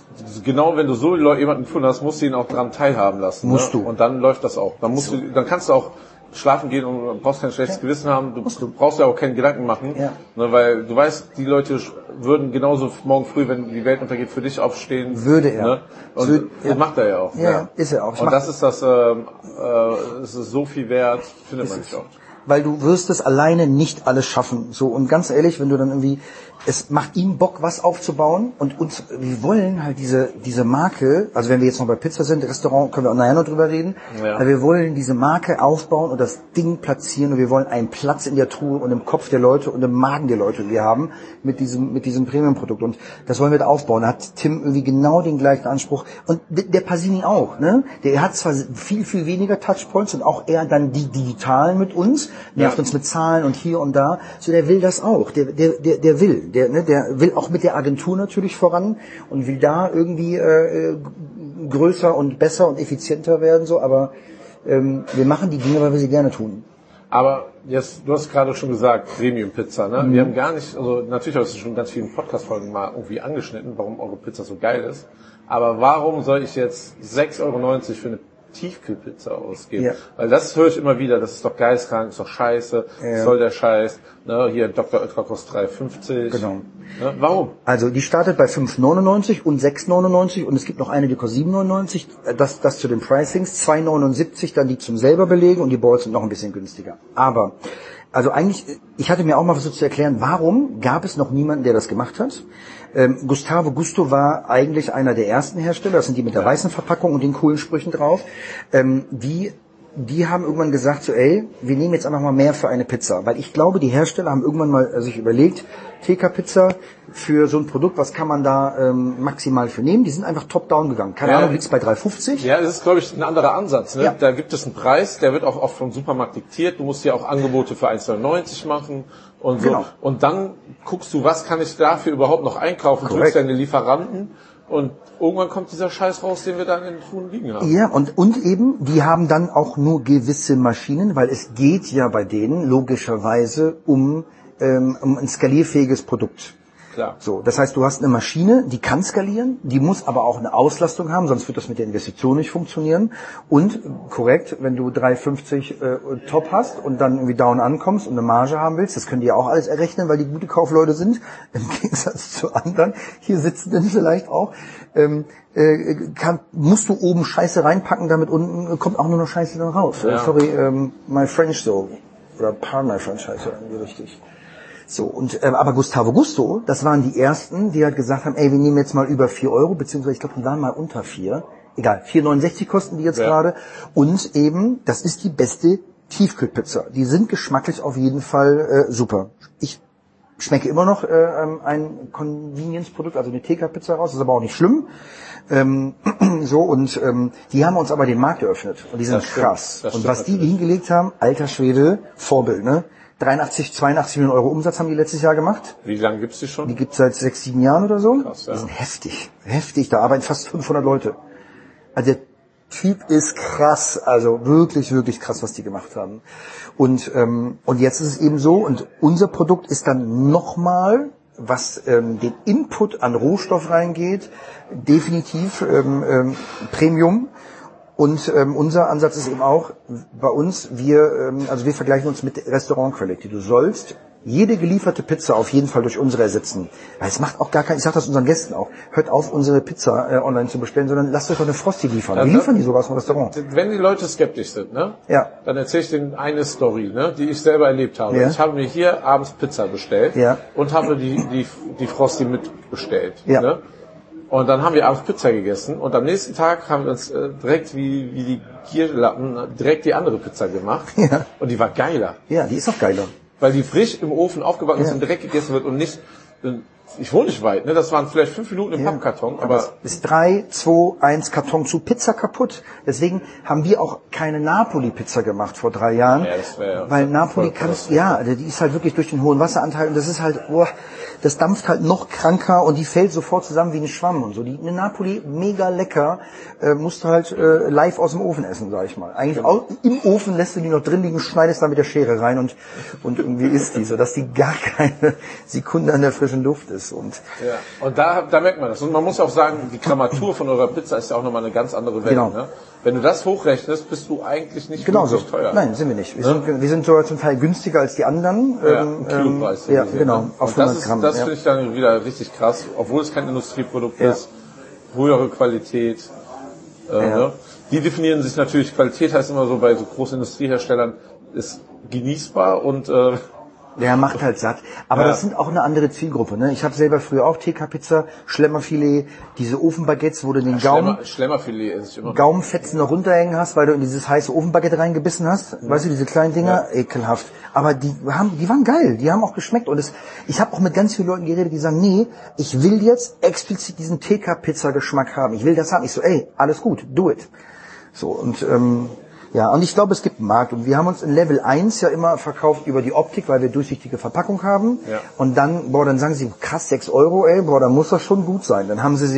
genau wenn du so jemanden gefunden hast, musst du ihn auch daran teilhaben lassen. Musst ne? du. Und dann läuft das auch. Dann musst so. du, dann kannst du auch schlafen gehen und brauchst kein schlechtes ja. Gewissen haben. Du, du brauchst ja auch keinen Gedanken machen, ja. ne, weil du weißt, die Leute würden genauso morgen früh, wenn die Welt untergeht, für dich aufstehen. Würde er. Ne? Und Würde, das ja. macht er ja auch. Ja, ja. Ist er auch. Ich und das ist das, ähm, äh, es ist so viel wert, findet ist man nicht oft. Weil du wirst es alleine nicht alles schaffen. So, und ganz ehrlich, wenn du dann irgendwie, es macht ihm Bock, was aufzubauen, und uns, wir wollen halt diese, diese Marke, also wenn wir jetzt noch bei Pizza sind, Restaurant, können wir auch nachher noch drüber reden, ja. aber wir wollen diese Marke aufbauen und das Ding platzieren, und wir wollen einen Platz in der Truhe und im Kopf der Leute und im Magen der Leute, die wir haben, mit diesem, mit diesem Premium-Produkt, und das wollen wir da aufbauen. Da hat Tim irgendwie genau den gleichen Anspruch, und der Pasini auch, ne? Der hat zwar viel, viel weniger Touchpoints und auch eher dann die digitalen mit uns, nervt ja. uns mit Zahlen und hier und da, so der will das auch, der, der, der, der will, der, ne, der will auch mit der Agentur natürlich voran und will da irgendwie äh, größer und besser und effizienter werden, so, aber ähm, wir machen die Dinge, weil wir sie gerne tun. Aber jetzt, du hast gerade schon gesagt, Premium Pizza, ne? Mhm. Wir haben gar nicht, also natürlich hast du schon ganz vielen Podcast-Folgen mal irgendwie angeschnitten, warum eure Pizza so geil ist, aber warum soll ich jetzt sechs Euro neunzig für eine Tiefkühlpizza ausgeben. Ja. Weil das höre ich immer wieder, das ist doch geisteskrank, ist doch scheiße, Ja. soll der Scheiß. Ne, hier Doktor Oetker kostet drei fünfzig. Genau. Ne, warum? Also die startet bei fünf neunundneunzig und sechs neunundneunzig und es gibt noch eine, die kostet sieben neunundneunzig. Das, das zu den Pricings. zwei neunundsiebzig dann die zum selber belegen und die Balls sind noch ein bisschen günstiger. Aber, also eigentlich, ich hatte mir auch mal versucht zu erklären, warum gab es noch niemanden, der das gemacht hat. Ähm, Gustavo Gusto war eigentlich einer der ersten Hersteller, das sind die mit der ja. weißen Verpackung und den coolen Sprüchen drauf. Ähm, die Die haben irgendwann gesagt, so ey, wir nehmen jetzt einfach mal mehr für eine Pizza. Weil ich glaube, die Hersteller haben irgendwann mal sich überlegt, T K-Pizza für so ein Produkt, was kann man da ähm, maximal für nehmen? Die sind einfach top-down gegangen. Keine ja. Ahnung, liegt's bei drei fünfzig? Ja, das ist, glaube ich, ein anderer Ansatz. Ne? Ja. Da gibt es einen Preis, der wird auch oft vom Supermarkt diktiert. Du musst ja auch Angebote für eins neunundneunzig machen und so. Genau. Und dann guckst du, was kann ich dafür überhaupt noch einkaufen? Korrekt. Du deine Lieferanten. Und irgendwann kommt dieser Scheiß raus, den wir dann in den Truhen liegen haben. Ja, und, und eben, die haben dann auch nur gewisse Maschinen, weil es geht ja bei denen logischerweise um, ähm, um ein skalierfähiges Produkt. Klar. So, das heißt, du hast eine Maschine, die kann skalieren, die muss aber auch eine Auslastung haben, sonst wird das mit der Investition nicht funktionieren. Und korrekt, wenn du drei fünfzig äh, Top hast und dann irgendwie down ankommst und eine Marge haben willst, das können die ja auch alles errechnen, weil die gute Kaufleute sind, im Gegensatz zu anderen, hier sitzen denn vielleicht auch, ähm, äh, kann, musst du oben Scheiße reinpacken, damit unten kommt auch nur noch Scheiße dann raus. Ja. Sorry, ähm, my French so, oder pardon my French heißt ja irgendwie richtig. So, und äh, aber Gustavo Gusto, das waren die ersten, die halt gesagt haben, ey, wir nehmen jetzt mal über vier Euro, beziehungsweise ich glaube, die waren mal unter vier. Egal, vier neunundsechzig kosten die jetzt ja. gerade. Und eben, das ist die beste Tiefkühlpizza. Die sind geschmacklich auf jeden Fall äh, super. Ich schmecke immer noch äh, ein Convenience-Produkt, also eine T K-Pizza raus, das ist aber auch nicht schlimm. Ähm, so, und ähm, die haben uns aber den Markt eröffnet. Und die sind das krass. Und was die natürlich hingelegt haben, alter Schwede, Vorbild, ne? dreiundachtzig, zweiundachtzig Millionen Euro Umsatz haben die letztes Jahr gemacht. Wie lange gibt's die schon? Die gibt's seit sechs, sieben Jahren oder so. Krass, ja. Die sind heftig, heftig. Da arbeiten fast fünfhundert Leute. Also der Typ ist krass, also wirklich, wirklich krass, was die gemacht haben. Und ähm, und jetzt ist es eben so, und unser Produkt ist dann nochmal, was ähm, den Input an Rohstoff reingeht, definitiv ähm, ähm, Premium. Und ähm, unser Ansatz ist eben auch, bei uns, wir ähm, also wir vergleichen uns mit Restaurant Quality. Du sollst jede gelieferte Pizza auf jeden Fall durch unsere ersetzen. Weil es macht auch gar keinen, ich sage das unseren Gästen auch, hört auf, unsere Pizza äh, online zu bestellen, sondern lasst euch doch eine Frosty liefern. Wir liefern die sogar aus dem Restaurant. Wenn die Leute skeptisch sind, ne? Ja. Dann erzähle ich denen eine Story, ne, die ich selber erlebt habe. Ja. Ich habe mir hier abends Pizza bestellt ja. und habe die, die, die Frosty mitbestellt. Ja. Ne? Und dann haben wir abends Pizza gegessen und am nächsten Tag haben wir uns äh, direkt wie, wie die Gierlappen direkt die andere Pizza gemacht. Ja. Und die war geiler. Ja, die ist auch geiler. Weil die frisch im Ofen aufgebacken ist ja. und direkt gegessen wird und nicht, ich wohne nicht weit, ne? Das waren vielleicht fünf Minuten im ja. Pappkarton, aber das ist drei, zwei, eins Karton zu Pizza kaputt. Deswegen haben wir auch keine Napoli-Pizza gemacht vor drei Jahren. Ja, das wär, weil Napoli kannst, ja, die ist halt wirklich durch den hohen Wasseranteil und das ist halt, boah, das dampft halt noch kranker und die fällt sofort zusammen wie ein Schwamm und so. Die eine Napoli, mega lecker, äh, musst du halt äh, live aus dem Ofen essen, sag ich mal. Eigentlich genau. auch, im Ofen lässt du die noch drin liegen, schneidest dann mit der Schere rein und und irgendwie isst die, so dass die gar keine Sekunde an der frischen Luft ist. Und ja, und da, da merkt man das. Und man muss auch sagen, die Grammatur von eurer Pizza ist ja auch nochmal eine ganz andere Welt. Genau. Ne? Wenn du das hochrechnest, bist du eigentlich nicht genau wirklich so. teuer. Nein, sind wir nicht. Wir, ne? sind, wir sind sogar zum Teil günstiger als die anderen. Ja, ähm, Kilopreis. Ja, gesehen, genau. Ne? Auf und das hundert Gramm. Das ja. finde ich dann wieder richtig krass, obwohl es kein Industrieprodukt ja. ist. Höhere Qualität. Äh, ja. ne? Die definieren sich natürlich, Qualität heißt immer so bei so großen Industrieherstellern, ist genießbar und äh, der macht halt satt. Aber ja. das sind auch eine andere Zielgruppe. Ne? Ich habe selber früher auch T K-Pizza, Schlemmerfilet, diese Ofenbaguettes, wo du den Gaumen, Schlemmer, Schlemmerfilet esse ich immer. Gaumenfetzen noch runterhängen hast, weil du in dieses heiße Ofenbaguette reingebissen hast. Mhm. Weißt du, diese kleinen Dinger, ja. ekelhaft. Aber die haben, die waren geil, die haben auch geschmeckt. Und es, ich habe auch mit ganz vielen Leuten geredet, die sagen, nee, ich will jetzt explizit diesen T K-Pizza-Geschmack haben. Ich will das haben. Ich so, ey, alles gut, do it. So, und ähm, ja, und ich glaube, es gibt einen Markt. Und wir haben uns in Level eins ja immer verkauft über die Optik, weil wir durchsichtige Verpackung haben. Ja. Und dann, boah, dann sagen sie, krass, sechs Euro, ey, boah, dann muss das schon gut sein. Dann haben sie sie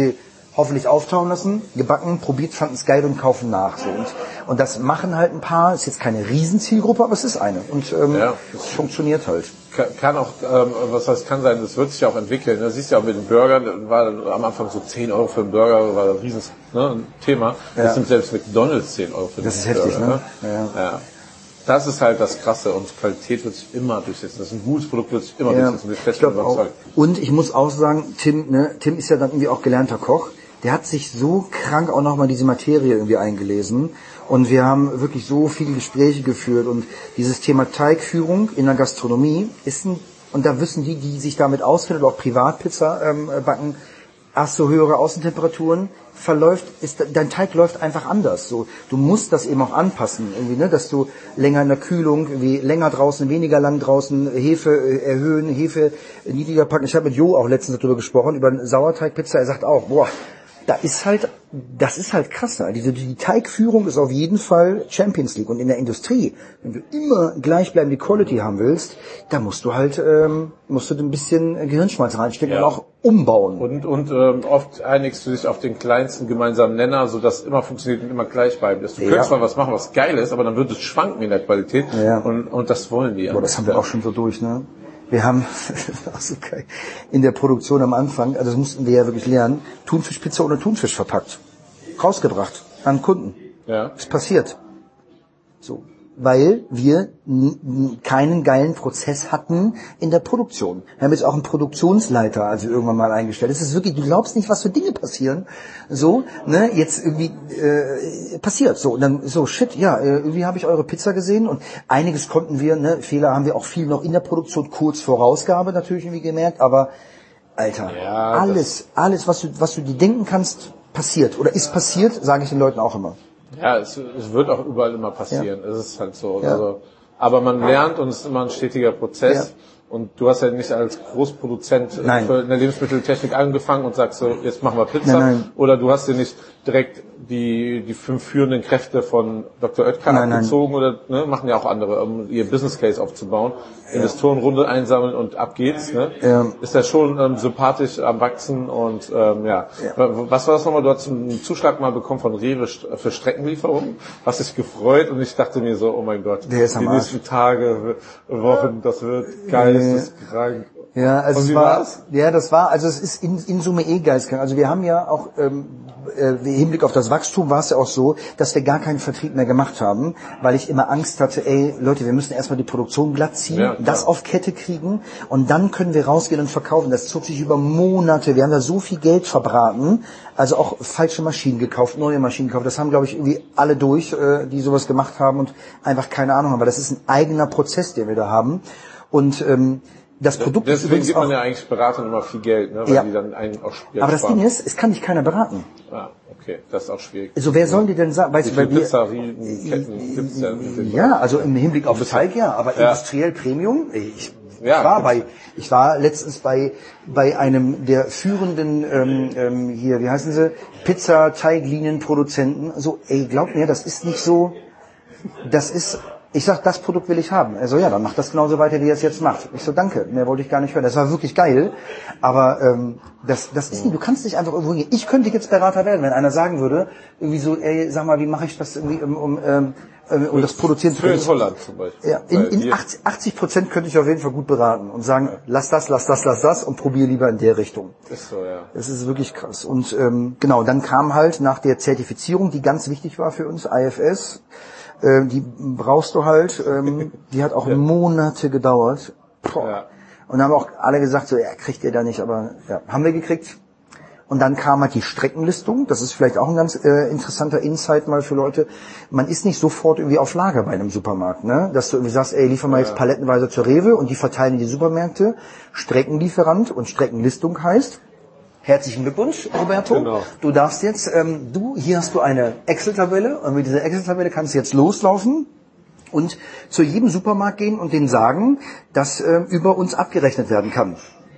hoffentlich auftauen lassen, gebacken, probiert, fanden es geil und kaufen nach. So. Und, und das machen halt ein paar, ist jetzt keine Riesenzielgruppe, aber es ist eine. Und ähm, Ja. es funktioniert halt. Kann, kann auch, ähm, was heißt, kann sein, das wird sich ja auch entwickeln. Das siehst du ja auch mit den Burgern, war am Anfang so zehn Euro für einen Burger, war ein riesen ne, ein Thema. Ja. Jetzt sind selbst McDonalds zehn Euro für den Das ist Burger. heftig, ne? Ja. Ja. Ja. Das ist halt das Krasse und Qualität wird sich immer durchsetzen. Das ist ein gutes Produkt, wird sich immer Ja, durchsetzen. ich glaub auch. überzeugt. Und ich muss auch sagen, Tim, ne, Tim ist ja dann irgendwie auch gelernter Koch. Der hat sich so krank auch nochmal diese Materie irgendwie eingelesen. Und wir haben wirklich so viele Gespräche geführt. Und dieses Thema Teigführung in der Gastronomie ist ein, und da wissen die, die sich damit auskennen, oder auch Privatpizza ähm, backen, hast du höhere Außentemperaturen, verläuft, ist, dein Teig läuft einfach anders. So, du musst das eben auch anpassen, irgendwie, ne, dass du länger in der Kühlung, irgendwie länger draußen, weniger lang draußen, Hefe äh, erhöhen, Hefe niedriger packen. Ich habe mit Jo auch letztens darüber gesprochen, über eine Sauerteigpizza. Er sagt auch, boah, da ist halt, das ist halt krass. Diese, die Teigführung ist auf jeden Fall Champions League. Und in der Industrie, wenn du immer gleichbleibende Quality haben willst, da musst du halt, ähm, musst du ein bisschen Gehirnschmalz reinstecken Ja. und auch umbauen. Und, und ähm, oft einigst du dich auf den kleinsten gemeinsamen Nenner, sodass immer funktioniert und immer gleich bleiben ist. Du Ja. könntest mal was machen, was geil ist, aber dann wird es schwanken in der Qualität. Ja. Und, und das wollen die ja. Boah, das haben wir auch schon so durch, ne? Wir haben, das war so geil, in der Produktion am Anfang, also das mussten wir ja wirklich lernen, Thunfischpizza ohne Thunfisch verpackt. Rausgebracht an Kunden. Ja. Ist passiert. So. Weil wir n- n- keinen geilen Prozess hatten in der Produktion. Wir haben jetzt auch einen Produktionsleiter, also irgendwann mal eingestellt. Es ist wirklich, du glaubst nicht, was für Dinge passieren. So, ne, jetzt irgendwie äh, passiert. So, und dann so, shit, ja, äh, irgendwie habe ich eure Pizza gesehen und einiges konnten wir, ne, Fehler haben wir auch viel noch in der Produktion kurz vor Rausgabe natürlich irgendwie gemerkt, aber Alter, Ja, alles, alles, was du, was du dir denken kannst, passiert oder ist passiert, sage ich den Leuten auch immer. Ja, es, es wird auch überall immer passieren. Es ist halt so. Ja. Also, aber man lernt und es ist immer ein stetiger Prozess. Ja. Und du hast ja nicht als Großproduzent Nein. für eine Lebensmitteltechnik angefangen und sagst so, jetzt machen wir Pizza. Nein, nein. Oder du hast dir nicht direkt die die fünf führenden Kräfte von Doktor Oetker Nein, nein. abgezogen oder ne, machen ja auch andere, um ihr Business Case aufzubauen. Investorenrunde einsammeln und ab geht's. Ne? Ja. Ist ja schon ähm, sympathisch am Wachsen und ähm, ja. Ja. Was war das nochmal? Du hast einen Zuschlag mal bekommen von Rewe st- für Streckenlieferungen. Hast dich gefreut und ich dachte mir so, oh mein Gott, Der ist am die Arsch. nächsten Tage, Wochen, das wird geil, Nee. das ist krank. Ja, also Und es wie war, war's? ja, das war, also es ist in, in Summe eh geistkrank. Also wir haben ja auch ähm, äh, im Hinblick auf das Wachstum war es ja auch so, dass wir gar keinen Vertrieb mehr gemacht haben, weil ich immer Angst hatte, ey Leute, wir müssen erstmal die Produktion glatt ziehen, Ja, klar. das auf Kette kriegen und dann können wir rausgehen und verkaufen. Das zog sich über Monate. Wir haben da so viel Geld verbraten, also auch falsche Maschinen gekauft, neue Maschinen gekauft. Das haben, glaube ich, irgendwie alle durch, äh, die sowas gemacht haben und einfach keine Ahnung haben. Aber das ist ein eigener Prozess, den wir da haben. Und ähm, das Produkt ist Deswegen übrigens gibt man auch, ja eigentlich Beratern immer viel Geld, ne, weil Ja. die dann einen auch Geld aber das sparen. Ding ist, es kann dich keiner beraten. Ah, okay, das ist auch schwierig. Also wer soll dir denn sagen, weißt Wie du, bei viele mir, Pizzerien-Ketten gibt's denn? in dem ja, Bereich? also im Hinblick auf Teig ja, aber Ja. industriell Premium, ich, Ja, ich war gibt's. bei, ich war letztens bei bei einem der führenden ähm, ähm, hier, wie heißen sie, Pizza-Teiglinienproduzenten. So, ey, glaub mir, das ist nicht so, das ist, ich sag, das Produkt will ich haben. Also ja, dann macht das genauso weiter, wie er es jetzt macht. Ich so, danke, mehr wollte ich gar nicht hören. Das war wirklich geil, aber ähm, das, das ist nicht, du kannst nicht einfach irgendwo gehen. Ich könnte jetzt Berater werden, wenn einer sagen würde, irgendwie so, ey, sag mal, wie mache ich das irgendwie, um, um, ähm, um das produzieren zu Für können. in Holland zum Beispiel. Ja, in, Weil in wir- achtzig Prozent könnte ich auf jeden Fall gut beraten und sagen, lass das, lass das, lass das und probier lieber in der Richtung. Ist so, ja. Das ist wirklich krass. Und ähm, genau, dann kam halt nach der Zertifizierung, die ganz wichtig war für uns, I F S, ähm, die brauchst du halt, ähm, die hat auch Ja. Monate gedauert. Boah. Ja. Und dann haben auch alle gesagt, so, ja, kriegt ihr da nicht, aber ja, haben wir gekriegt. Und dann kam halt die Streckenlistung. Das ist vielleicht auch ein ganz äh, interessanter Insight mal für Leute. Man ist nicht sofort irgendwie auf Lager bei einem Supermarkt, ne? Dass du irgendwie sagst, ey, liefern wir jetzt palettenweise zur Rewe und die verteilen in die Supermärkte. Streckenlieferant und Streckenlistung heißt, herzlichen Glückwunsch, Roberto. Genau. Du darfst jetzt, ähm, du, hier hast du eine Excel-Tabelle und mit dieser Excel-Tabelle kannst du jetzt loslaufen und zu jedem Supermarkt gehen und denen sagen, dass äh, über uns abgerechnet werden kann.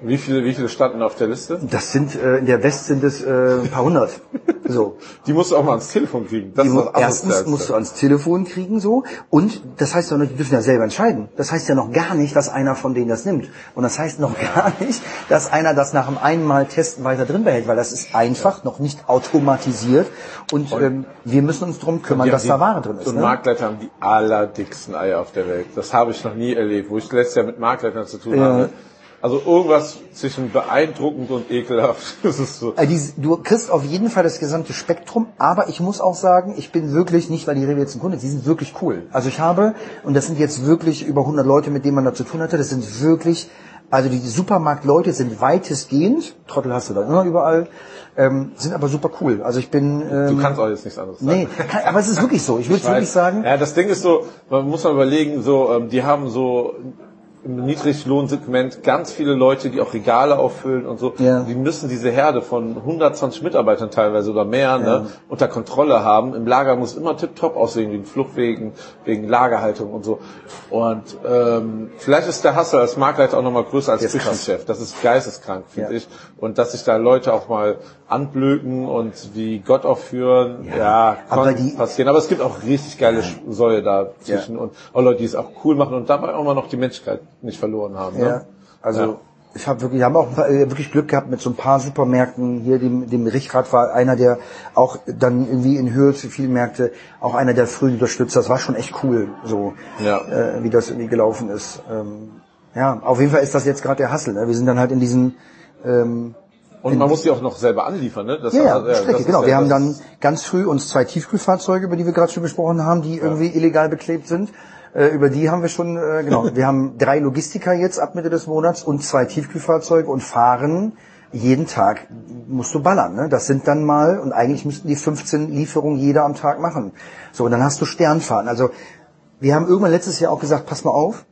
Wie viele, wie viele standen auf der Liste? Das sind, äh, in der West sind es äh, ein paar hundert. So. Die musst du auch mal ans Telefon kriegen. Das Die ist mu- das erstens musst du ans Telefon kriegen, so. Und das heißt ja noch, die dürfen ja selber entscheiden. Das heißt ja noch gar nicht, dass einer von denen das nimmt. Und das heißt noch gar nicht, dass einer das nach dem einmal Testen weiter drin behält, weil das ist einfach ja. noch nicht automatisiert. Und, und ähm, wir müssen uns drum kümmern, dass die, da Ware drin ist. Und ne? Marktleiter haben die allerdicksten Eier auf der Welt. Das habe ich noch nie erlebt, wo ich letztes Jahr mit Marktleitern zu tun ja. habe. Also irgendwas zwischen beeindruckend und ekelhaft. Das ist so. Also die, du kriegst auf jeden Fall das gesamte Spektrum, aber ich muss auch sagen, ich bin wirklich, nicht weil die Rewe jetzt ein Kunde ist, die sind wirklich cool. Also ich habe, und das sind jetzt wirklich über hundert Leute, mit denen man da zu tun hatte, das sind wirklich, also die Supermarktleute sind weitestgehend, Trottel hast du da immer überall, ähm, sind aber super cool. Also ich bin... Ähm, du kannst auch jetzt nichts anderes sagen. Nee, kann, aber es ist wirklich so. Ich würde wirklich sagen... Ja, das Ding ist so, man muss mal überlegen, so, ähm, die haben so... im Niedriglohnsegment ganz viele Leute, die auch Regale auffüllen und so. Ja. Die müssen diese Herde von hundertzwanzig Mitarbeitern teilweise oder mehr ja. ne, unter Kontrolle haben. Im Lager muss immer tipptopp aussehen, wegen Fluchtwegen, wegen Lagerhaltung und so. Und ähm, vielleicht ist der Hustle als Marktleiter auch nochmal größer als Küchenchef. Das ist geisteskrank, finde ja. ich. Und dass sich da Leute auch mal anblöken und wie Gott aufführen, ja, ja kann aber die, passieren. Aber es gibt auch richtig geile Säue da zwischen ja. und auch Leute, die es auch cool machen und dabei auch mal noch die Menschlichkeit nicht verloren haben. Ja, ne? also ja. ich habe wirklich, wir haben auch ein paar, äh, wirklich Glück gehabt mit so ein paar Supermärkten. Hier dem, dem Richrad war einer, der auch dann irgendwie in Höhe zu viele Märkte, auch einer der frühen Unterstützer. Das war schon echt cool, so ja. äh, wie das irgendwie gelaufen ist. Ähm, ja, auf jeden Fall ist das jetzt gerade der Hustle. Ne? Wir sind dann halt in diesen ähm, und man muss die auch noch selber anliefern, ne? Das ja, ja, also, Strecke, das genau. Ja, wir haben dann ganz früh uns zwei Tiefkühlfahrzeuge, über die wir gerade schon gesprochen haben, die ja. irgendwie illegal beklebt sind. Äh, über die haben wir schon, äh, genau. Wir haben drei Logistiker jetzt ab Mitte des Monats und zwei Tiefkühlfahrzeuge und fahren jeden Tag. Musst du ballern, ne? Das sind dann mal, und eigentlich müssten die fünfzehn Lieferungen jeder am Tag machen. So, und dann hast du Sternfahren. Also, wir haben irgendwann letztes Jahr auch gesagt, pass mal auf,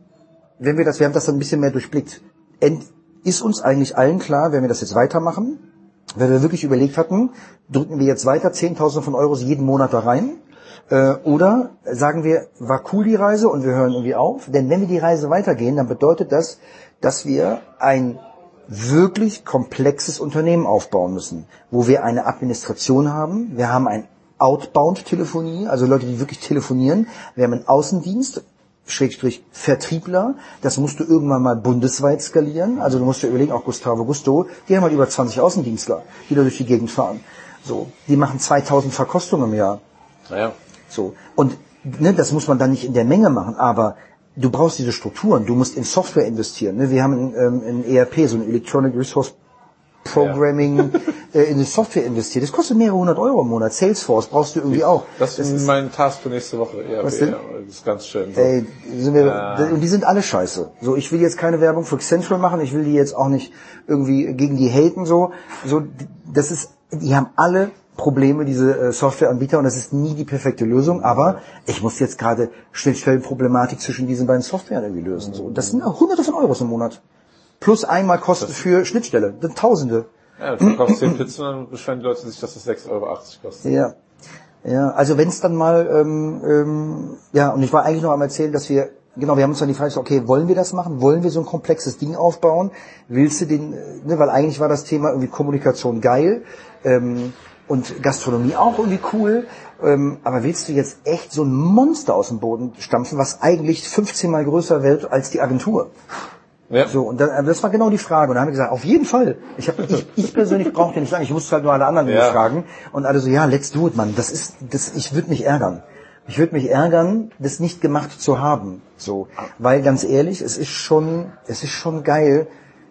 wenn wir das, wir haben das dann ein bisschen mehr durchblickt. End, ist uns eigentlich allen klar, wenn wir das jetzt weitermachen, weil wir wirklich überlegt hatten, drücken wir jetzt weiter zehntausend von Euros jeden Monat da rein, äh, oder sagen wir, war cool die Reise und wir hören irgendwie auf, denn wenn wir die Reise weitergehen, dann bedeutet das, dass wir ein wirklich komplexes Unternehmen aufbauen müssen, wo wir eine Administration haben, wir haben ein Outbound-Telefonie, also Leute, die wirklich telefonieren, wir haben einen Außendienst, Schrägstrich Vertriebler, das musst du irgendwann mal bundesweit skalieren, also du musst dir überlegen, auch Gustavo Gusto, die haben halt über zwanzig Außendienstler, die da durch die Gegend fahren. So, die machen zweitausend Verkostungen im Jahr. Naja. So, und ne, das muss man dann nicht in der Menge machen, aber du brauchst diese Strukturen, du musst in Software investieren. Ne? Wir haben in, ähm, in E R P, so ein Electronic Resource Programming, ja. äh, in die Software investiert. Das kostet mehrere hundert Euro im Monat. Salesforce brauchst du irgendwie auch. Das, das ist mein Task für nächste Woche. E R P, ja, das ist ganz schön. So. Ey, sind wir, ja. Und die sind alle scheiße. So, ich will jetzt keine Werbung für Accenture machen. Ich will die jetzt auch nicht irgendwie gegen die haten. So, so, das ist, die haben alle Probleme, diese äh, Softwareanbieter, und das ist nie die perfekte Lösung, aber ich muss jetzt gerade Schnittstellenproblematik zwischen diesen beiden Softwaren irgendwie lösen. So, und das sind hunderte von Euros im Monat. Plus einmal Kosten das für Schnittstelle. Das sind Tausende. Ja, du verkaufst zehn Pizzen, dann beschweren die Leute sich, dass das sechs Euro achtzig kostet. Ja. Ja, also wenn es dann mal, ähm, ähm, ja, und ich war eigentlich noch am erzählen, dass wir, genau, wir haben uns dann die Frage gestellt, okay, wollen wir das machen? Wollen wir so ein komplexes Ding aufbauen? Willst du den, ne, weil eigentlich war das Thema irgendwie Kommunikation geil, ähm, und Gastronomie auch irgendwie cool, ähm, aber willst du jetzt echt so ein Monster aus dem Boden stampfen, was eigentlich fünfzehn Mal größer wird als die Agentur? Ja. So, und dann, das war genau die Frage. Und dann haben wir gesagt, auf jeden Fall. Ich, hab, ich, ich persönlich brauchte nicht sagen, ich musste halt nur alle anderen ja. fragen. Und alle so, ja, let's do it, Mann. Das ist, das, ich würde mich ärgern. Ich würde mich ärgern, das nicht gemacht zu haben. So, weil ganz ehrlich, es ist schon, es ist schon geil.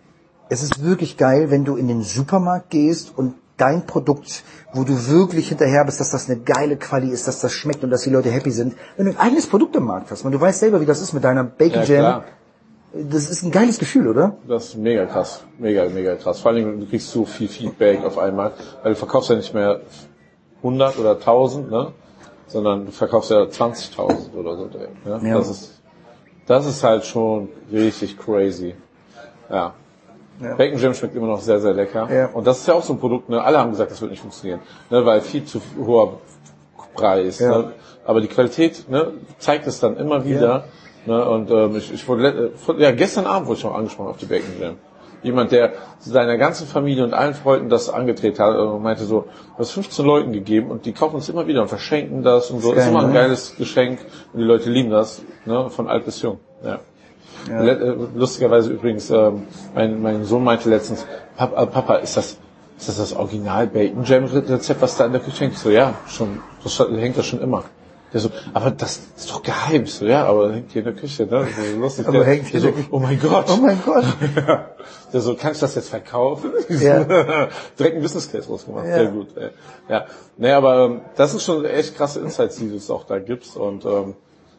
Es ist wirklich geil, wenn du in den Supermarkt gehst und dein Produkt, wo du wirklich hinterher bist, dass das eine geile Quali ist, dass das schmeckt und dass die Leute happy sind. Wenn du ein eigenes Produkt im Markt hast, man, du weißt selber, wie das ist mit deiner Bacon Jam. Ja, das ist ein geiles Gefühl, oder? Das ist mega krass. Mega, mega krass. Vor allem, du kriegst so viel Feedback auf einmal, weil du verkaufst ja nicht mehr hundert oder tausend, ne? Sondern du verkaufst ja zwanzigtausend oder so. Ne? Ja. Das ist, das ist halt schon richtig crazy. Ja. Ja. Bacon Jam schmeckt immer noch sehr, sehr lecker. Ja. Und das ist ja auch so ein Produkt, ne? Alle haben gesagt, das wird nicht funktionieren, ne? Weil viel zu hoher Preis. Ja. Ne? Aber die Qualität, ne, zeigt es dann immer wieder. Ja. Ne? Und ähm, ich, ich wurde, äh, ja, gestern Abend wurde ich noch angesprochen auf die Bacon Jam. jemand, der seiner ganzen Familie und allen Freunden das angedreht hat und meinte so, du hast fünfzehn Leuten gegeben und die kaufen es immer wieder und verschenken das und so. Das ist immer ein geiles Geschenk und die Leute lieben das, ne, von alt bis jung. Ja. Ja. Lustigerweise übrigens, ähm, mein, mein Sohn meinte letztens, Papa, Papa, ist das, ist das das Original Bacon Jam Rezept, was da in der Küche hängt? Ich so, ja, schon, das hängt da schon immer. Der so, aber das ist doch geheim. So, ja, aber hängt hier in der Küche, ne? So lustig. Aber der, hängt hier der so, wirklich? oh mein Gott. Oh mein Gott. Ja. Der so, kann ich das jetzt verkaufen? Ja. Direkt ein Business Case rausgemacht. Ja. Sehr gut. Ey. Ja. Nee, aber ähm, das ist schon echt krasse Insights, die du es auch da gibst. Und ähm,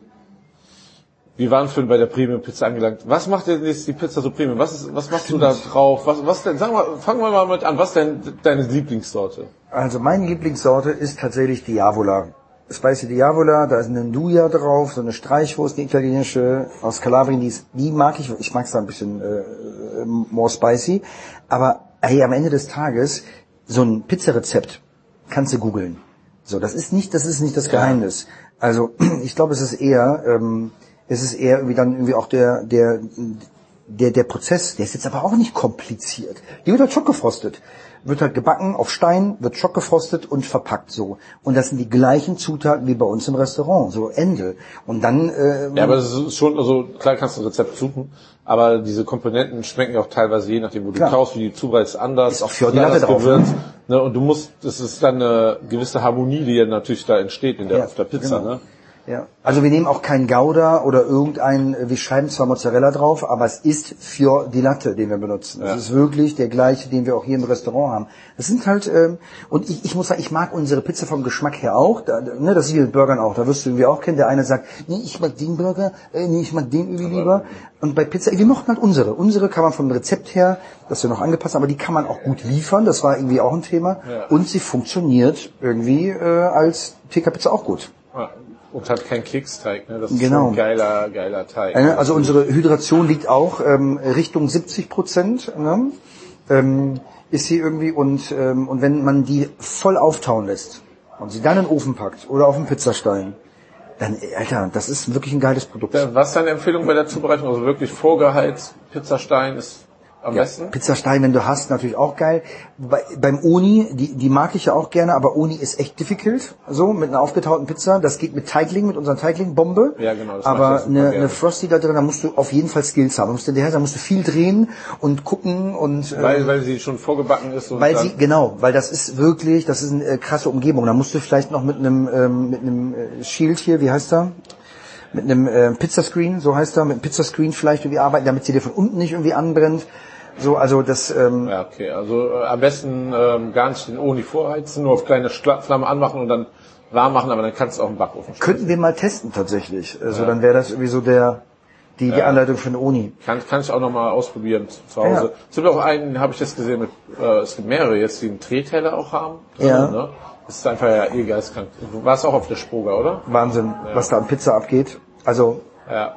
wir waren für bei der Premium Pizza angelangt. Was macht denn jetzt die Pizza so Premium? Was ist, was machst du da drauf? Was, was denn? Sag mal, fangen wir mal mit an. Was denn deine Lieblingssorte? Also meine Lieblingssorte ist tatsächlich Diavola. Spicy Diavola, da ist eine Nduja drauf, so eine Streichwurst, die italienische aus Kalabrien, die, ist, die mag ich, ich mag es da ein bisschen äh, more spicy, aber hey, am Ende des Tages, so ein Pizzarezept kannst du googeln. So, das ist nicht, das ist nicht das Geheimnis. Also, ich glaube, es ist eher, ähm, es ist eher irgendwie dann irgendwie auch der, der, der, der Prozess, der ist jetzt aber auch nicht kompliziert. Die wird halt schockgefrostet. Wird halt gebacken auf Stein, wird schockgefrostet und verpackt so. Und das sind die gleichen Zutaten wie bei uns im Restaurant, so Ende. Und dann... Äh, ja, aber das ist schon, also klar kannst du ein Rezept suchen, aber diese Komponenten schmecken ja auch teilweise, je nachdem, wo du klar. kaufst, wie die zubereitest, anders. Ist auch für die Latte drauf. Gewürz, ne? Und du musst, das ist dann eine gewisse Harmonie, die ja natürlich da entsteht in der, Ja, auf der Pizza, genau. ne? Ja, also wir nehmen auch keinen Gouda oder irgendein, wir schreiben zwar Mozzarella drauf, aber es ist Fior di Latte, den wir benutzen. Das ja. ist wirklich der gleiche, den wir auch hier im Restaurant haben. Das sind halt, ähm, und ich, ich muss sagen, ich mag unsere Pizza vom Geschmack her auch, da, ne, das ist wie mit Burgern auch, da wirst du irgendwie auch kennen, der eine sagt, nee, ich mag den Burger, äh, nee, ich mag den irgendwie lieber. Und bei Pizza, wir mochten halt unsere. Unsere kann man vom Rezept her, das wir noch angepasst haben, aber die kann man auch gut liefern, das war irgendwie auch ein Thema. Ja. Und sie funktioniert irgendwie äh, als T K-Pizza auch gut. Ja. Und hat keinen Keksteig, ne? Das ist Genau. schon ein geiler, geiler Teig. Also unsere Hydration liegt auch ähm, Richtung siebzig Prozent, ne? ähm, ist sie irgendwie und ähm, und wenn man die voll auftauen lässt und sie dann in den Ofen packt oder auf den Pizzastein, dann, Alter, das ist wirklich ein geiles Produkt. Was ist deine Empfehlung bei der Zubereitung? Also wirklich vorgeheizt, Pizzastein ist am Ja, besten? Pizzastein, wenn du hast, natürlich auch geil. Bei, beim Oni, die, die mag ich ja auch gerne, aber Oni ist echt difficult, so, mit einer aufgetauten Pizza. Das geht mit Teigling, mit unseren Teigling-Bombe. Ja, genau. Das mache ich aber super eine, gerne. eine Frosty da drin, da musst du auf jeden Fall Skills haben. Da musst du, da musst du viel drehen und gucken und, Weil, ähm, weil sie schon vorgebacken ist und weil dann sie, genau, weil das ist wirklich, das ist eine äh, krasse Umgebung. Da musst du vielleicht noch mit einem, ähm, mit einem äh, Shield hier, wie heißt er? Mit einem äh, Pizzascreen, so heißt er, mit einem Pizzascreen vielleicht irgendwie arbeiten, damit sie dir von unten nicht irgendwie anbrennt. So, also das, ähm, ja, okay. Also äh, am besten ähm, gar nicht den Oni vorheizen, nur auf kleine Schla- Flamme anmachen und dann warm machen, aber dann kannst du auch im Backofen schmeißen. könnten wir mal testen tatsächlich. Also Ja. dann wäre das irgendwie so der, die, die Ja. Anleitung für eine Uni. Kann, kann ich auch nochmal ausprobieren zu, zu Hause. Ja. Es gibt auch einen, habe ich jetzt gesehen, mit, äh, es gibt mehrere jetzt, die einen Drehteller auch haben. Ja. Ne? Das ist einfach ja eh geistkrank. Du warst auch auf der Sproga, oder? Wahnsinn, Ja. was da an Pizza abgeht. Also, Ja.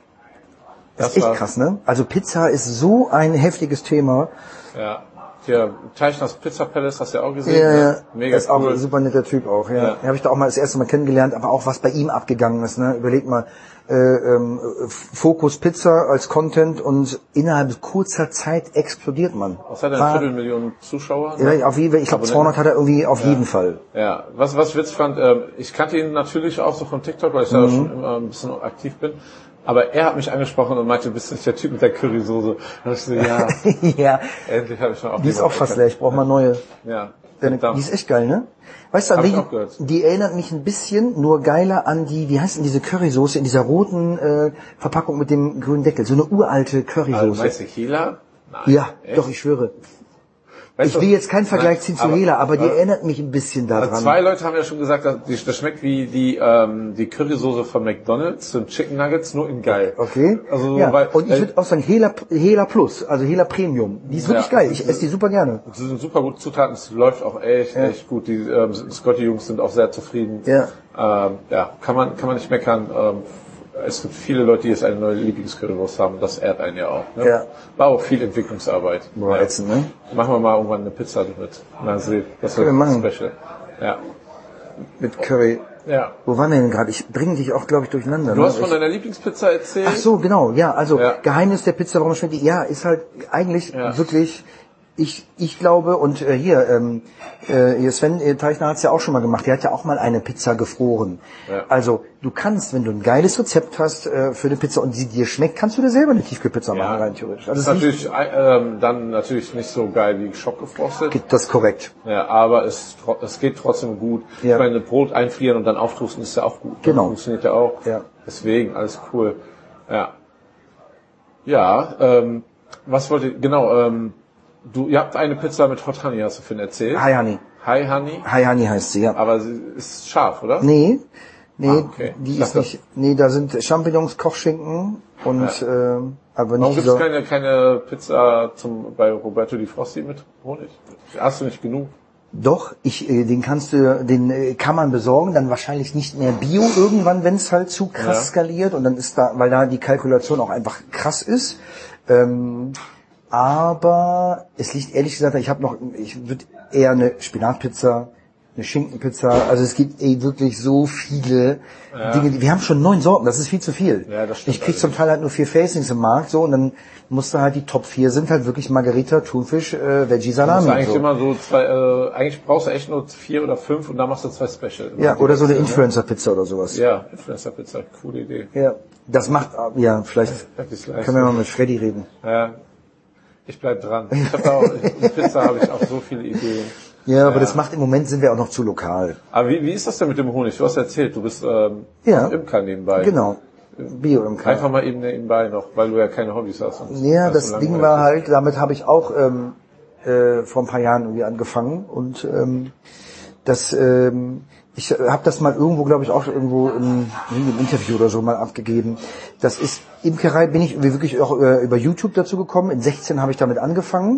das ist echt war- krass, ne? Also Pizza ist so ein heftiges Thema. Ja. Hier, Teichners Pizza Palace, hast du ja auch gesehen. Ja, ja. Ne? Mega ist auch cool. ein super netter Typ auch, ja. Ja. Den habe ich da auch mal das erste Mal kennengelernt, aber auch was bei ihm abgegangen ist, ne? Überleg mal, äh, ähm, Fokus Pizza als Content und innerhalb kurzer Zeit explodiert man. Was hat er, War- eine Viertelmillion Zuschauer? Ja, auf jeden Fall, ich glaube zweihundert hat er irgendwie auf jeden Fall. Ja, was, was ich witzig fand, ähm, ich kannte ihn natürlich auch so von TikTok, weil ich da Mhm. schon immer ein bisschen aktiv bin. Aber er hat mich angesprochen und meinte, du bist nicht der Typ mit der Currysoße. Da hab ich so, ja, Ja, endlich habe ich noch auch die ist auch fast leer, ich brauche mal neue. Ja, Deine, verdammt. die ist echt geil, ne? Weißt du, Hab ich die, auch gehört. die erinnert mich ein bisschen, nur geiler an die, wie heißt denn diese Currysoße in dieser roten äh, Verpackung mit dem grünen Deckel? So eine uralte Also, Currysoße. meinst du Hela? Nein. Ja, Echt? doch, ich schwöre. Weißt Ich du- will jetzt keinen Vergleich Nein, ziehen zu Hela, aber die erinnert mich ein bisschen also daran. zwei Leute haben ja schon gesagt, dass die, das schmeckt wie die ähm, die Currysoße von McDonald's, so Chicken Nuggets, nur in geil. Okay. Also, ja. weil, Und ich würde auch sagen, Hela, Hela Plus, also Hela Premium. Die ist wirklich Ja. geil. Ich esse die super gerne. Das sind super gute Zutaten, es läuft auch echt, Ja. echt gut. Die ähm, Scotty-Jungs sind auch sehr zufrieden. Ja. Ähm, ja, kann man kann man nicht meckern. Ähm, es gibt viele Leute, die jetzt eine neue Lieblingscurrywurst haben, das ehrt einen ja auch. Ne? Ja. War auch viel Entwicklungsarbeit. Boah, ja. ätzend, ne? Machen wir mal irgendwann eine Pizza mit. Mal sehen. Das Können wird wir machen. special. Ja. Mit Curry. Ja. Wo waren wir denn gerade? Ich bringe dich auch, glaube ich, durcheinander. Du ne? hast von ich, deiner Lieblingspizza erzählt. Ach so, genau, ja, also Ja. Geheimnis der Pizza, warum schmeckt die? Ja, ist halt eigentlich Ja. wirklich, ich ich glaube, und äh, hier, ähm, äh, hier Sven äh, Teichner hat es ja auch schon mal gemacht, der hat ja auch mal eine Pizza gefroren. Ja. Also du kannst, wenn du ein geiles Rezept hast äh, für eine Pizza und sie dir schmeckt, kannst du dir selber eine Tiefkühlpizza machen, rein theoretisch. Das Also ist es liegt- natürlich ähm, dann natürlich nicht so geil wie schockgefrostet. geht das korrekt. Ja, aber es, tro- es geht trotzdem gut. Ja. Ich meine, Brot einfrieren und dann auftoasten ist ja auch gut. Genau. Funktioniert ja auch. Ja. Deswegen, alles cool. Ja. Ja, ähm, was wollte ich, genau, ähm, du, ihr habt eine Pizza mit Hot Honey, hast du vorhin erzählt. Hi Honey. Hi Honey. Hi Honey heißt sie, ja. Aber sie ist scharf, oder? Nee, nee, Ah, okay. die Ich ist dachte- nicht, nee, da sind Champignons, Kochschinken und, Ja. ähm, aber Warum nicht gibt es dieser, keine, keine Pizza zum, bei Roberto Di Frosti mit Honig? Hast du nicht genug? doch, ich, äh, den kannst du, den äh, kann man besorgen, dann wahrscheinlich nicht mehr Bio irgendwann, wenn es halt zu krass Ja. skaliert und dann ist da, weil da die Kalkulation auch einfach krass ist, ähm, aber es liegt ehrlich gesagt, ich habe noch, ich würde eher eine Spinatpizza, eine Schinkenpizza, also es gibt ey wirklich so viele Ja. Dinge, die, wir haben schon neun Sorten, das ist viel zu viel. Ja, das stimmt Ich krieg zum Teil halt nur vier Facings im Markt, so, und dann musst du halt, die Top vier sind halt wirklich Margarita, Thunfisch, äh, Veggie, Du Salami. musst eigentlich so. immer so zwei, äh, eigentlich brauchst du echt nur vier oder fünf und dann machst du zwei Special. Ja, oder so eine Ja. Influencer-Pizza oder sowas. Ja, Influencer-Pizza, coole Idee. Ja, das macht, ja, vielleicht Ja, die Slice. können wir mal mit Freddy reden. Ja, ich bleib dran. Ich hab da auch, in Pizza habe ich auch so viele Ideen. Ja, aber Ja. das macht, im Moment sind wir auch noch zu lokal. Aber wie, wie ist das denn mit dem Honig? Du hast erzählt, du bist ähm, Ja. Imker nebenbei. Genau. Bio-Imker. Einfach mal eben nebenbei noch, weil du ja keine Hobbys hast. und Ja, weil es das so Ding langweilig war ist. halt, damit habe ich auch ähm, äh, vor ein paar Jahren irgendwie angefangen und ähm, das, ähm, ich habe das mal irgendwo, glaube ich, auch irgendwo in, in einem Interview oder so mal abgegeben. Das ist, Imkerei bin ich irgendwie wirklich auch über, über YouTube dazu gekommen. In sechzehn habe ich damit angefangen.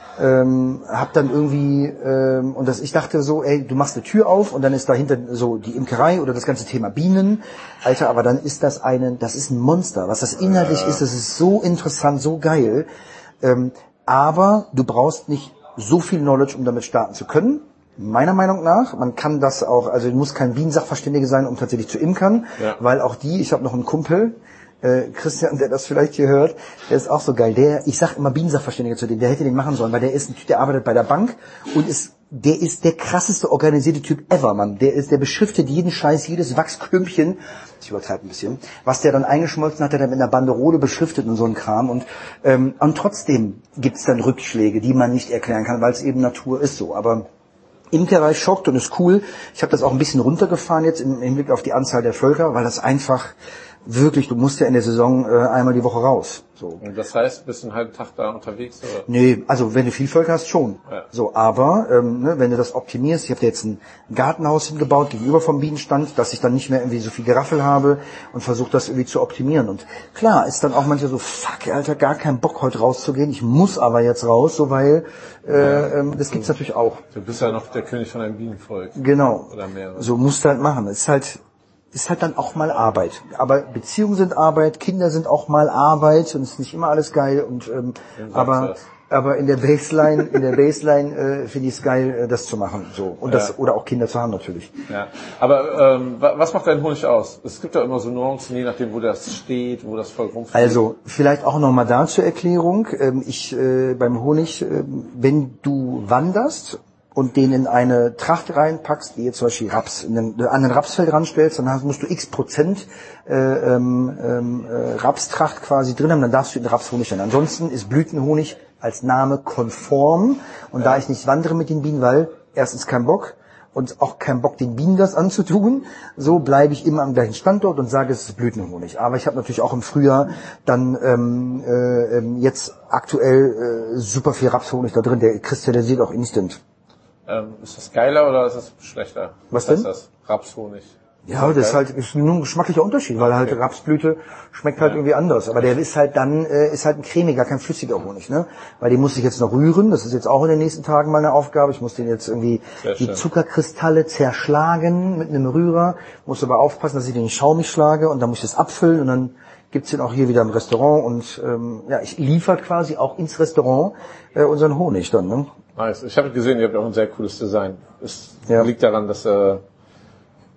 Ähm, hab dann irgendwie ähm, und das, ich dachte so, ey, du machst eine Tür auf und dann ist dahinter so die Imkerei oder das ganze Thema Bienen, Alter, aber dann ist das eine, das ist ein Monster, was das inhaltlich Ja. ist, das ist so interessant, so geil, ähm, aber du brauchst nicht so viel Knowledge, um damit starten zu können. Meiner Meinung nach, man kann das auch, also du musst kein Bienensachverständiger sein, um tatsächlich zu imkern, Ja. weil auch die, ich habe noch einen Kumpel, äh, Christian, der das vielleicht hier hört, der ist auch so geil. Der, ich sag immer Bienensachverständiger zu dem, der hätte den machen sollen, weil der ist ein Typ, der arbeitet bei der Bank und ist, der ist der krasseste organisierte Typ ever, Mann. Der ist, der beschriftet jeden Scheiß, jedes Wachsklümpchen, ich übertreibe ein bisschen, was der dann eingeschmolzen hat, hat er mit einer Banderole beschriftet und so ein Kram und ähm, und trotzdem gibt's dann Rückschläge, die man nicht erklären kann, weil es eben Natur ist so, aber Imkerei schockt und ist cool. Ich habe das auch ein bisschen runtergefahren jetzt im Hinblick auf die Anzahl der Völker, weil das einfach wirklich, du musst ja in der Saison äh, einmal die Woche raus. So. Und das heißt, bist du einen halben Tag da unterwegs, oder? Nee, also wenn du viel Völker hast, schon. Ja. So, aber ähm, ne, wenn du das optimierst, ich habe da jetzt ein Gartenhaus hingebaut gegenüber vom Bienenstand, dass ich dann nicht mehr irgendwie so viel Geraffel habe und versuche das irgendwie zu optimieren. Und klar, ist dann auch manchmal so, fuck, Alter, gar keinen Bock heute rauszugehen, ich muss aber jetzt raus, so weil äh, ähm, das gibt's natürlich auch. Du bist ja noch der König von einem Bienenvolk. Genau. Oder mehrere. So musst du halt machen. Es ist halt, ist halt dann auch mal Arbeit. Aber Beziehungen sind Arbeit, Kinder sind auch mal Arbeit und es ist nicht immer alles geil. Und ähm, Wem sagst aber du das? aber in der Baseline, in der Baseline äh, finde ich es geil, äh, das zu machen. So und das Ja. oder auch Kinder zu haben natürlich. Ja, aber ähm, wa- was macht dein Honig aus? Es gibt ja immer so Nuancen, je nachdem, wo das steht, wo das voll rumfliegt. Also vielleicht auch nochmal da zur Erklärung. Ähm, ich äh, beim Honig, äh, wenn du wanderst und den in eine Tracht reinpackst, wie jetzt zum Beispiel Raps, in den, an den Rapsfeld ranstellst, dann hast, musst du x Prozent äh, ähm, ähm, äh, Rapstracht quasi drin haben, dann darfst du den Rapshonig dann. Ansonsten ist Blütenhonig als Name konform und da ich nicht wandere mit den Bienen, weil erstens kein Bock und auch kein Bock, den Bienen das anzutun, so bleibe ich immer am gleichen Standort und sage, es ist Blütenhonig. Aber ich habe natürlich auch im Frühjahr dann ähm, äh, ähm, jetzt aktuell äh, super viel Rapshonig da drin, der kristallisiert auch instant. Ähm, ist das geiler oder ist das schlechter? Was heißt denn? das? Rapshonig. Ja, das ist halt ist nur ein geschmacklicher Unterschied, weil halt Okay. Rapsblüte schmeckt halt Ja. irgendwie anders. Aber der ist halt dann, äh, ist halt ein cremiger, kein flüssiger Honig, ne? Weil den muss ich jetzt noch rühren. Das ist jetzt auch in den nächsten Tagen mal eine Aufgabe. Ich muss den jetzt irgendwie Sehr die schön. Zuckerkristalle zerschlagen mit einem Rührer. Muss aber aufpassen, dass ich den nicht schaumig schlage und dann muss ich das abfüllen und dann gibt's den auch hier wieder im Restaurant und ähm, ja, ich liefere quasi auch ins Restaurant äh, unseren Honig dann, ne? Nice. Ich habe gesehen, ihr habt auch ein sehr cooles Design. Es Ja. liegt daran, dass äh,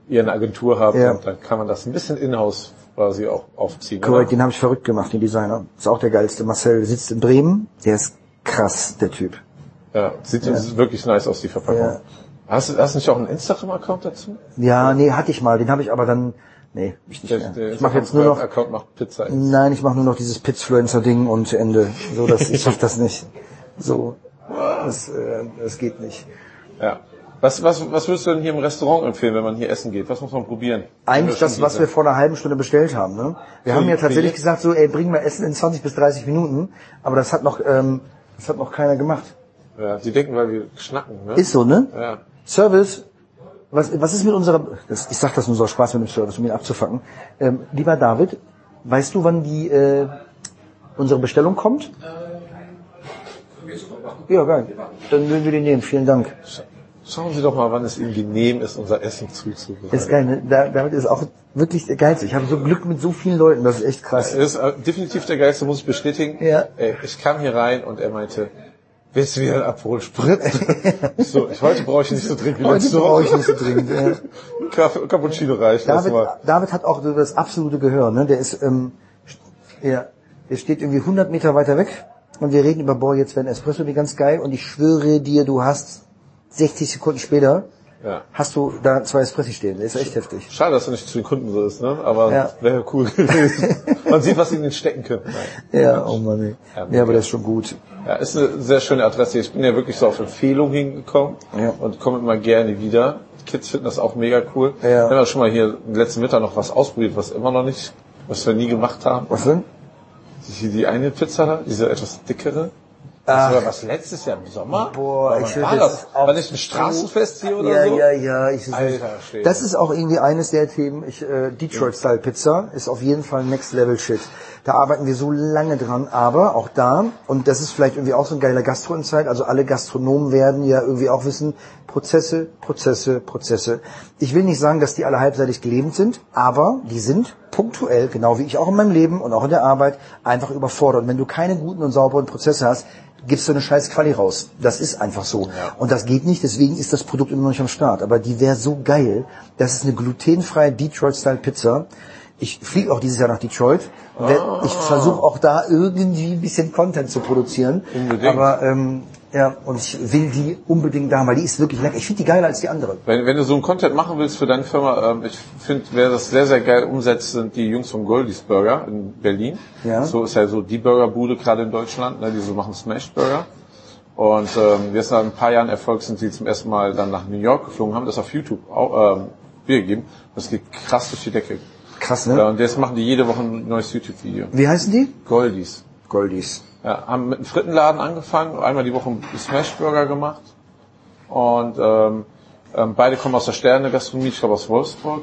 ihr eine Agentur habt Ja. und dann kann man das ein bisschen in-house quasi auch aufziehen. Korrekt, den habe ich verrückt gemacht, den Designer. Ist auch der geilste. Marcel sitzt in Bremen, der ist krass, der Typ. Ja, sieht ja. wirklich nice aus, die Verpackung. Ja. Hast du hast du nicht auch einen Instagram-Account dazu? Ja, nee, hatte ich mal, den habe ich aber dann, nee, ich nicht Der, mehr. der Ich mache jetzt nur noch, Account macht Pizza. nein, ich mache nur noch dieses Pizzfluencer-Ding und Ende. So, das, ich schaff das nicht. So, das, äh, das geht nicht. Ja. Was, was, was würdest du denn hier im Restaurant empfehlen, wenn man hier essen geht? Was muss man probieren? Eigentlich das, was wir vor einer halben Stunde bestellt haben. Ne? Wir So, haben ja tatsächlich wie- gesagt, so, ey, bring mal Essen in zwanzig bis dreißig Minuten. Aber das hat noch, ähm, das hat noch keiner gemacht. Ja, die denken, weil wir schnacken, ne? Ist so, ne? Ja. Service. Was, was ist mit unserer, das, ich sag das nur so aus Spaß mit dem Service, um ihn abzufacken. Ähm, lieber David, weißt du, wann die, äh, unsere Bestellung kommt? Ja, geil. Dann würden wir den nehmen. Vielen Dank. Schauen Sie doch mal, wann es Ihnen genehm ist, unser Essen zuzubereiten. Das ist geil, ne? Da, David ist auch wirklich der Geilste. Ich habe so Glück mit so vielen Leuten, das ist echt krass. Er ist äh, definitiv der Geilste, muss ich bestätigen. Ja. Ey, ich kam hier rein und er meinte, willst du wieder einen Aperol Spritz? Ich so, ich, heute brauche ich nicht so trinken wie Heute letzte brauche ich Woche. nicht so dringend. Ja. Kaffee, Cappuccino reicht. David, erstmal. David hat auch so das absolute Gehör, ne? Der ist, ähm, ja, der steht irgendwie hundert Meter weiter weg und wir reden über, boah, jetzt wäre ein Espresso wie ganz geil und ich schwöre dir, du hast sechzig Sekunden später Ja. hast du da zwei Espressi stehen. Das ist echt heftig. Schade, dass er nicht zu den Kunden so ist, ne? Aber Ja. wäre cool gewesen. Man sieht, was sie in den stecken können. Ja, oh Mann, ey. Ja, Ja, aber das ist schon gut. Ja, ist eine sehr schöne Adresse. Ich bin ja wirklich so auf Empfehlung hingekommen Ja. und komme immer gerne wieder. Die Kids finden das auch mega cool. Ja. Wir haben ja schon mal hier letzten Mittag noch was ausprobiert, was immer noch nicht, was wir nie gemacht haben. Was denn? Die, die eine Pizza da, diese etwas dickere. Ach. Das war was letztes Jahr im Sommer? Boah, Wann ich war will das? das auch War nicht ein Straßenfest hier oder ja, so? Ja, ja, ich, Alter Schwede. das ist auch irgendwie eines der Themen. Ich, äh, Detroit-Style-Pizza ist auf jeden Fall Next-Level-Shit. Da arbeiten wir so lange dran, aber auch da, und das ist vielleicht irgendwie auch so ein geiler Gastro-Insight, also alle Gastronomen werden ja irgendwie auch wissen, Prozesse, Prozesse, Prozesse. Ich will nicht sagen, dass die alle halbseitig gelähmt sind, aber die sind punktuell, genau wie ich auch in meinem Leben und auch in der Arbeit, einfach überfordert. Und wenn du keine guten und sauberen Prozesse hast, gibst du eine scheiß Quali raus. Das ist einfach so. Ja. Und das geht nicht, deswegen ist das Produkt immer noch nicht am Start. Aber die wäre so geil. Das ist eine glutenfreie Detroit-Style-Pizza. Ich fliege auch dieses Jahr nach Detroit. Und Ah. ich versuche auch da irgendwie ein bisschen Content zu produzieren. Unbedingt. Aber ähm, ja, und ich will die unbedingt da, weil die ist wirklich lecker. Ich finde die geiler als die andere. Wenn, wenn du so einen Content machen willst für deine Firma, ähm, ich finde, wer das sehr, sehr geil umsetzt, sind die Jungs von Goldies Burger in Berlin. Ja. So ist ja so die Burgerbude gerade in Deutschland, ne, die so machen Smash Burger. Und ähm, jetzt nach ein paar Jahren Erfolg sind sie zum ersten Mal dann nach New York geflogen, haben das auf YouTube auch, ähm, wiedergegeben. Das geht krass durch die Decke. Krass, Ja, ne? und jetzt machen die jede Woche ein neues YouTube-Video. Wie heißen die? Goldies. Goldies. Ja, haben mit einem Frittenladen angefangen, einmal die Woche Smash Burger gemacht. Und ähm, ähm, beide kommen aus der Sterne-Gastronomie, ich glaube aus Wolfsburg.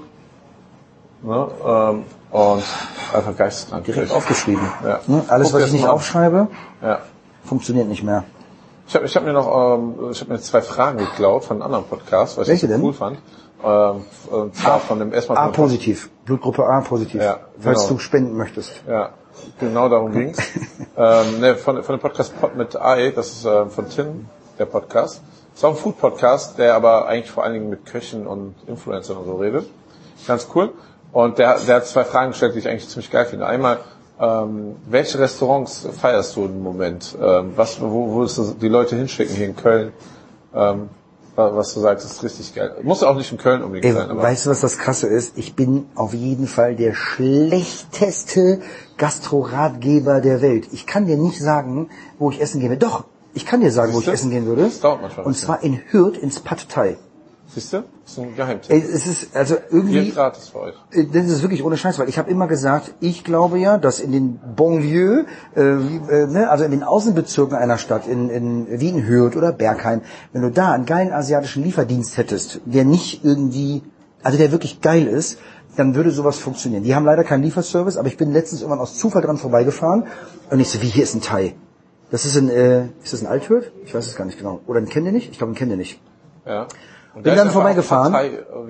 Ne? Ähm, und einfach geisteskrank. Direkt aufgeschrieben. Ja. Hm, alles, Guck was erst ich nicht mal. aufschreibe, Ja. funktioniert nicht mehr. Ich habe ich hab mir noch ähm, ich hab mir zwei Fragen geklaut von einem anderen Podcast, weil ich Welche das so denn? cool fand. Ähm, und zwar von dem erstmal A von dem- positiv. Blutgruppe A positiv. Ja, Falls genau. du spenden möchtest. Ja, genau darum ging's. ähm, ne, von, von dem Podcast Pod mit Ei, das ist äh, von Tim, der Podcast. Das ist auch ein Food-Podcast, der aber eigentlich vor allen Dingen mit Köchen und Influencern und so redet. Ganz cool. Und der, der hat zwei Fragen gestellt, die ich eigentlich ziemlich geil finde. Einmal, ähm, welche Restaurants feierst du im Moment? Ähm, was, wo, wo würdest du die Leute hinschicken hier in Köln? Ähm, was du sagst, ist richtig geil. Muss auch nicht in Köln unbedingt Ey, sein, aber weißt du, was das Krasse ist? Ich bin auf jeden Fall der schlechteste Gastroratgeber der Welt. Ich kann dir nicht sagen, wo ich essen gehe. Doch, ich kann dir sagen, wo ich Siehste? essen gehen würde. Das dauert manchmal ein Und bisschen. zwar in Hürth ins Pad Thai. siehst du? Das ist ein Geheimtipp. Ey, es ist also irgendwie... Hier gratis für euch. Das ist wirklich ohne Scheiß, weil ich habe immer gesagt, ich glaube ja, dass in den Bonlieu, äh, äh, ne, also in den Außenbezirken einer Stadt, in, in wie in Hürth oder Bergheim, wenn du da einen geilen asiatischen Lieferdienst hättest, der nicht irgendwie, also der wirklich geil ist, dann würde sowas funktionieren. Die haben leider keinen Lieferservice, aber ich bin letztens irgendwann aus Zufall dran vorbeigefahren und ich so, wie, hier ist ein Thai. Das ist ein, äh, ist das ein Althürth? Ich weiß es gar nicht genau. Oder ein kennt ihr nicht? Ich glaube, ein kennt ihr nicht. Ja. Und Bin da dann ist vorbeigefahren. einfach Partei, wie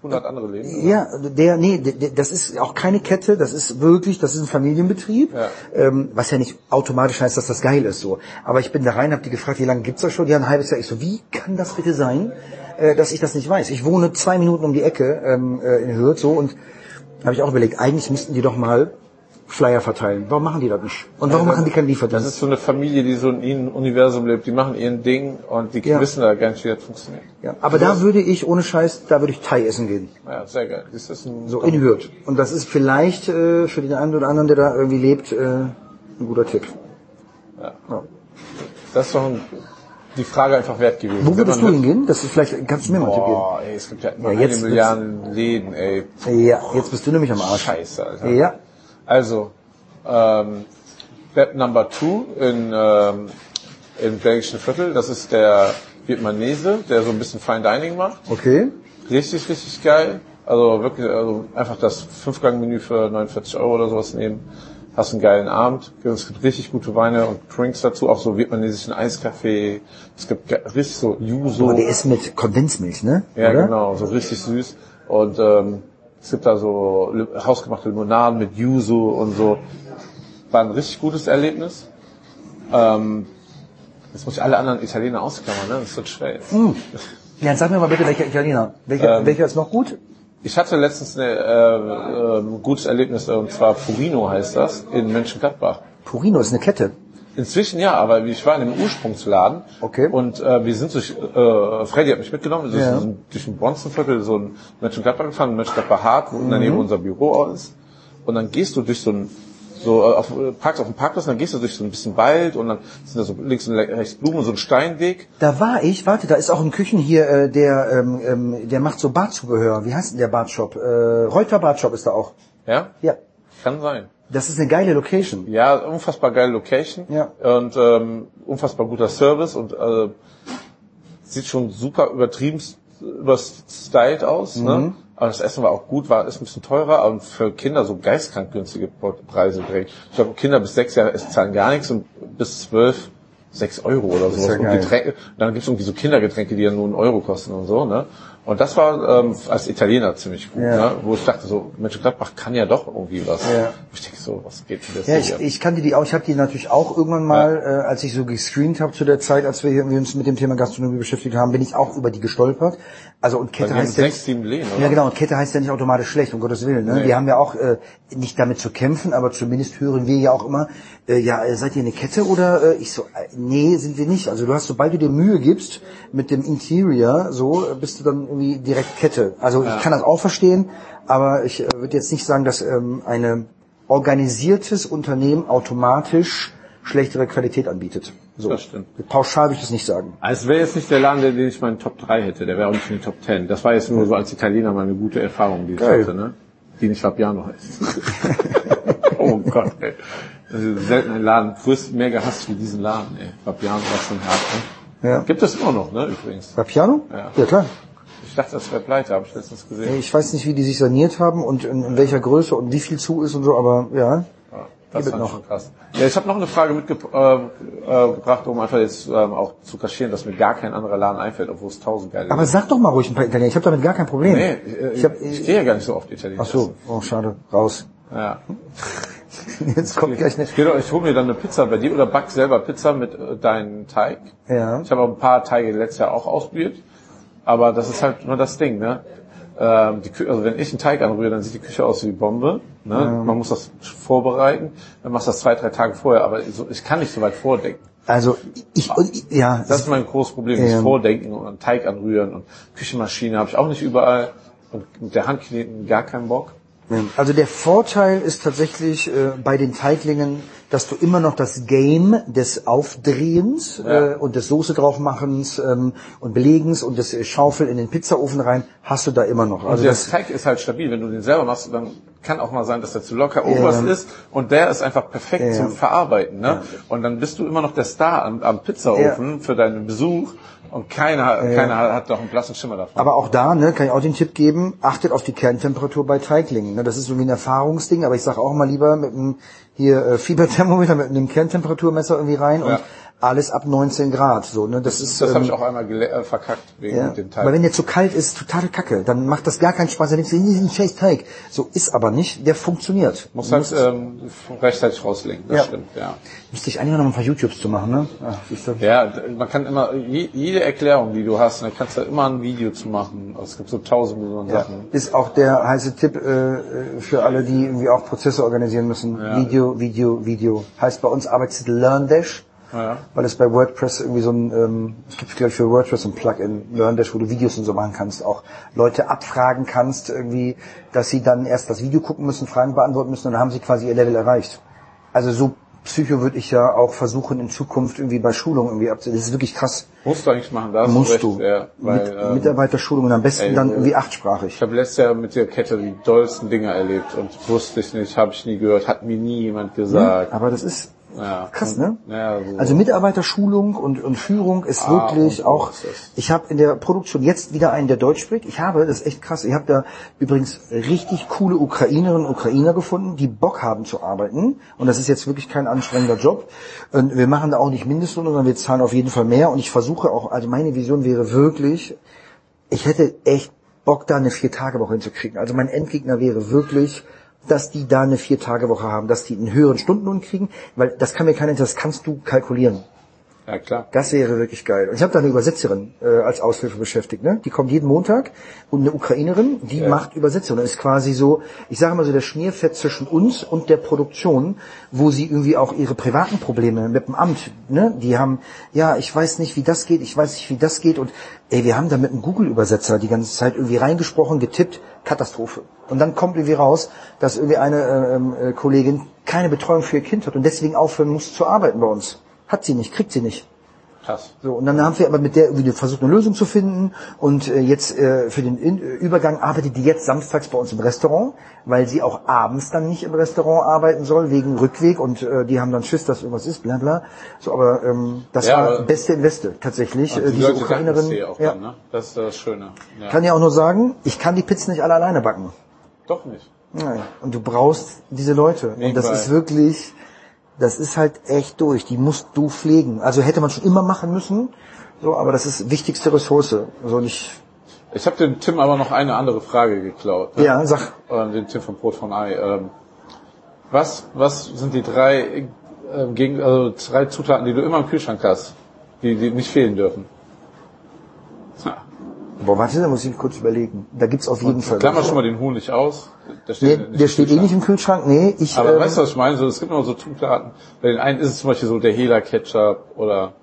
hundert andere Läden. Oder? Ja, der, nee, der, das ist auch keine Kette, das ist wirklich, das ist ein Familienbetrieb, Ja. ähm, was ja nicht automatisch heißt, dass das geil ist so. Aber ich bin da rein, hab die gefragt, wie lange gibt's das schon? Ja, ein halbes Jahr. Ich so, wie kann das bitte sein, äh, dass ich das nicht weiß? Ich wohne zwei Minuten um die Ecke ähm, äh, in Hürth so und habe ich auch überlegt, eigentlich müssten die doch mal Flyer verteilen. Warum machen die das nicht? Und warum Ja, machen die keinen Lieferdienst? Das ist so eine Familie, die so in ihrem Universum lebt. Die machen ihren Ding und die Ja. wissen da gar nicht, wie das funktioniert. Ja, aber da würde ich, ohne Scheiß, da würde ich Thai essen gehen. Ja, sehr geil. Das ist ein So in Hürth. Und das ist vielleicht äh, für den einen oder anderen, der da irgendwie lebt, äh, ein guter Tipp. Ja. Ja. Das ist doch ein, die Frage einfach wert gewesen. Wo Wenn würdest du man hingehen? Das ist vielleicht, kannst du mir mal einen Tipp geben? Boah, ey, es gibt ja immer Ja, eine jetzt- Milliarden Läden, ey. Ja, jetzt bist du nämlich am Arsch. Scheiße, Alter. Ja. Also, ähm, Bed Number Two in, ähm, im belgischen Viertel. Das ist der Vietnamese, der so ein bisschen Fine Dining macht. Okay. Richtig, richtig geil. Also wirklich, also einfach das Fünf-Gang-Menü für neunundvierzig Euro oder sowas nehmen. Hast einen geilen Abend. Es gibt richtig gute Weine und Drinks dazu. Auch so vietnamesischen Eiskaffee. Es gibt ge- richtig so Yuzu. Aber der ist mit Kondensmilch, ne? Ja, Oder? genau. So richtig süß. Und ähm, es gibt da so li- hausgemachte Limonaden mit Yuzu und so. War ein richtig gutes Erlebnis. Ähm, jetzt muss ich alle anderen Italiener ausklammern, ne? Das wird schwer jetzt. Mm. Ja, sag mir mal bitte, welcher Italiener? Welcher, Ähm, welcher ist noch gut? Ich hatte letztens ein äh, äh, gutes Erlebnis, und zwar Purino heißt das, in Mönchengladbach. Purino ist eine Kette. Inzwischen ja, aber ich war in dem Ursprungsladen Okay. und äh, wir sind durch, äh, Freddy hat mich mitgenommen, wir Ja. sind durch ein Bronzenviertel, so ein Mönchengladbach gefahren, Mönchengladbach Hart, wo daneben unser Büro auch ist. Und dann gehst du durch so ein, so äh, auf, parkst auf dem Parkplatz, dann gehst du durch so ein bisschen Wald und dann sind da so links und rechts Blumen, so ein Steinweg. Da war ich, warte, da ist auch ein Küchen hier, äh, der, ähm, ähm, der macht so Bartzubehör. Wie heißt denn der Bartshop? Äh, Reuter Bartshop ist da auch. Ja? Ja. Kann sein. Das ist eine geile Location. Ja, unfassbar geile Location Ja. und ähm, unfassbar guter Service und äh, sieht schon super übertrieben überstylt aus, Mhm. ne? Aber das Essen war auch gut, war ist ein bisschen teurer und für Kinder so geistkrank günstige Preise direkt. Ich glaube, Kinder bis sechs Jahre zahlen gar nichts und bis zwölf sechs Euro oder ist sowas. ja Und geil. Getränke, dann gibt's irgendwie so Kindergetränke, die ja nur einen Euro kosten und so, ne? Und das war ähm, als Italiener ziemlich gut, Ja. ne? Wo ich dachte so, Mönchengladbach kann ja doch irgendwie was. Ja. Ich denke so, was geht denn das Ja, hier? ich, ich kannte die auch. Ich habe die natürlich auch irgendwann mal, äh, als ich so gescreent habe zu der Zeit, als wir hier wir uns mit dem Thema Gastronomie beschäftigt haben, bin ich auch über die gestolpert. Also und Kette Weil die haben heißt ja sechs, sieben Läden, oder? Ja, genau. Und Kette heißt ja nicht automatisch schlecht, um Gottes Willen. Ne? Nee. Wir haben ja auch äh, nicht damit zu kämpfen, aber zumindest hören wir ja auch immer, äh, ja, äh, seid ihr eine Kette oder? Äh, ich so, äh, nee, sind wir nicht. Also du hast, sobald du dir Mühe gibst mit dem Interior, so äh, bist du dann irgendwie direkt Kette. Also Ja. ich kann das auch verstehen, aber ich äh, würde jetzt nicht sagen, dass ähm, ein organisiertes Unternehmen automatisch schlechtere Qualität anbietet. So. Das stimmt. Pauschal würde ich das nicht sagen. Also es wäre jetzt nicht der Laden, den ich mal in Top drei hätte, der wäre auch nicht in den Top zehn. Das war jetzt nur so als Italiener mal eine gute Erfahrung, die ich Geil. hatte, ne? Die nicht Fabiano heißt. Oh Gott, ey. Das ist selten ein Laden, größt mehr gehasst wie diesen Laden, ey. Fabiano war schon hart, ne? Ja. Gibt es immer noch, ne, übrigens. Bei Piano? Ja. Ja, klar. Ich dachte, das wäre pleite, habe ich letztens gesehen. Ich weiß nicht, wie die sich saniert haben und in, in welcher Größe und wie viel zu ist und so, aber ja. Ja, das Gibt war noch. schon krass. Ja, ich habe noch eine Frage mitgebracht, äh, äh, gebracht, um einfach jetzt ähm, auch zu kaschieren, dass mir gar kein anderer Laden einfällt, obwohl es tausend geile Aber sag doch mal ruhig ein paar Italiener. Ich habe damit gar kein Problem. Nee, äh, ich hab, ich ich, gehe ja gar nicht so oft Italiener. ach so, oh schade, raus. essen. Ja. Jetzt kommt gleich eine. Ich, geh doch- ich hole mir dann eine Pizza bei dir oder back selber Pizza mit äh, deinem Teig. Ja. Ich habe auch ein paar Teige letztes Jahr auch ausprobiert, aber das ist halt nur das Ding, ne? Ähm, die Kü also wenn ich einen Teig anrühre, dann sieht die Küche aus wie Bombe. Ne? Ja. Man muss das vorbereiten, dann machst du das zwei, drei Tage vorher, aber so, ich kann nicht so weit vordenken. Also ich, ich ja, Das ist mein großes Problem, Ja. das Vordenken und Teig anrühren und Küchenmaschine habe ich auch nicht überall und mit der Hand kneten gar keinen Bock. also der Vorteil ist tatsächlich äh, bei den Teiglingen, dass du immer noch das Game des Aufdrehens Ja. äh, und des Soße draufmachens ähm, und Belegens und des äh, Schaufeln in den Pizzaofen rein, hast du da immer noch. Also Also der das, Teig ist halt stabil, wenn du den selber machst, dann kann auch mal sein, dass der zu locker oberst Ja. ist und der ist einfach perfekt Ja. zum Verarbeiten. Ne? Und dann bist du immer noch der Star am, am Pizzaofen für deinen Besuch und keiner, keiner hat doch einen blassen Schimmer davon. aber auch da, ne, kann ich auch den Tipp geben, achtet auf die Kerntemperatur bei Teiglingen. Ne? Das ist irgendwie ein Erfahrungsding, aber ich sage auch mal lieber mit einem hier äh, Fieberthermometer mit einem Kerntemperaturmesser irgendwie rein Ja. und alles ab neunzehn Grad, so, ne, das, das ist, das ähm, habe ich auch einmal gele- äh, verkackt wegen ja, dem Teig. weil wenn der zu kalt ist, totale Kacke, dann macht das gar keinen Spaß, dann denkst du, diesen scheiß Teig. So ist aber nicht, der funktioniert. Muss Du halt ähm, rechtzeitig rauslegen, das Ja. stimmt, ja. Müsste ich eigentlich noch mal ein paar YouTubes zu machen, ne? Ach, siehst du. Ja, d- man kann immer, je- jede Erklärung, die du hast, da kannst du immer ein Video zu machen. Es gibt so tausend Millionen Ja. Sachen. Ist auch der heiße Tipp äh, für alle, die irgendwie auch Prozesse organisieren müssen. Ja. Video, Video, Video. Heißt bei uns Arbeitstitel LearnDash, Ja. weil es bei WordPress irgendwie so ein, ähm, es gibt glaube ich für WordPress ein Plugin, LearnDash, wo du Videos und so machen kannst, auch Leute abfragen kannst, irgendwie, dass sie dann erst das Video gucken müssen, Fragen beantworten müssen und dann haben sie quasi ihr Level erreicht. Also so Psycho würde ich ja auch versuchen in Zukunft irgendwie bei Schulungen irgendwie abzunehmen. Das ist wirklich krass. Musst du eigentlich machen, da hast Musst recht, du. Ja, weil, Mit ähm, Mitarbeiterschulungen am besten ey, dann äh, irgendwie achtsprachig. ich habe letztes Jahr mit der Kette die dollsten Dinge erlebt und wusste ich nicht, habe ich nie gehört, hat mir nie jemand gesagt. Aber das ist Ja. krass, ne? Ja, so. Also Mitarbeiterschulung und, und Führung ist Ah, wirklich und auch, so ist es. ich habe in der Produktion jetzt wieder einen, der Deutsch spricht. Ich habe, das ist echt krass, ich habe da übrigens richtig coole Ukrainerinnen und Ukrainer gefunden, die Bock haben zu arbeiten. Und das ist jetzt wirklich kein anstrengender Job. Und wir machen da auch nicht Mindestlohn, sondern wir zahlen auf jeden Fall mehr. Und ich versuche auch, also meine Vision wäre wirklich, ich hätte echt Bock, da eine Vier-Tage-Woche hinzukriegen. Also mein Endgegner wäre wirklich, dass die da eine Vier-Tage-Woche haben, dass die einen höheren Stundenlohn kriegen, weil das kann mir keiner, das kannst du kalkulieren. Ja, klar. Das wäre wirklich geil. Und ich habe da eine Übersetzerin äh, als Aushilfe beschäftigt, ne? Die kommt jeden Montag und eine Ukrainerin, die Ja. macht Übersetzung. Das ist quasi so, ich sage mal so, der Schmierfett zwischen uns und der Produktion, wo sie irgendwie auch ihre privaten Probleme mit dem Amt, ne? Die haben, ja, ich weiß nicht, wie das geht, ich weiß nicht, wie das geht und ey, wir haben da mit einem Google-Übersetzer die ganze Zeit irgendwie reingesprochen, getippt, Katastrophe. Und dann kommt irgendwie raus, dass irgendwie eine äh, äh, Kollegin keine Betreuung für ihr Kind hat und deswegen aufhören muss zu arbeiten bei uns. Hat sie nicht, kriegt sie nicht. Krass. So, und dann haben wir aber mit der irgendwie versucht, eine Lösung zu finden. Und äh, jetzt äh, für den In- Übergang arbeitet die jetzt samstags bei uns im Restaurant, weil sie auch abends dann nicht im Restaurant arbeiten soll, wegen Rückweg. Und äh, die haben dann Schiss, dass irgendwas ist, bla bla. So, aber ähm, das Ja, war aber- beste Investe, tatsächlich. Und Äh, die diese Leute danken es Ukrainerin. dir auch Ja. dann, ne? Das ist das Schöne. Ja. Kann ja auch nur sagen, ich kann die Pizzen nicht alle alleine backen. Doch nicht. Nein. Und du brauchst diese Leute. Und das Nebenbei. ist wirklich, das ist halt echt durch. Die musst du pflegen. Also hätte man schon immer machen müssen. So, aber das ist wichtigste Ressource. Also nicht, Ich habe dem Tim aber noch eine andere Frage geklaut. Ne? ja, sag. Ähm, den Tim von Brot von Ei. Ähm, was, was sind die drei, äh, gegen, also drei Zutaten, die du immer im Kühlschrank hast, die, die nicht fehlen dürfen? Ha. Boah, warte, da muss ich kurz überlegen. Da gibt's auf jeden Fall. Klammer welche. schon mal den Honig aus. Der Nee, steht, der steht eh nicht im Kühlschrank. Nee, ich, Aber ähm, weißt du, was ich meine? So, es gibt immer so Zutaten. Bei den einen ist es zum Beispiel so der Hela-Ketchup oder...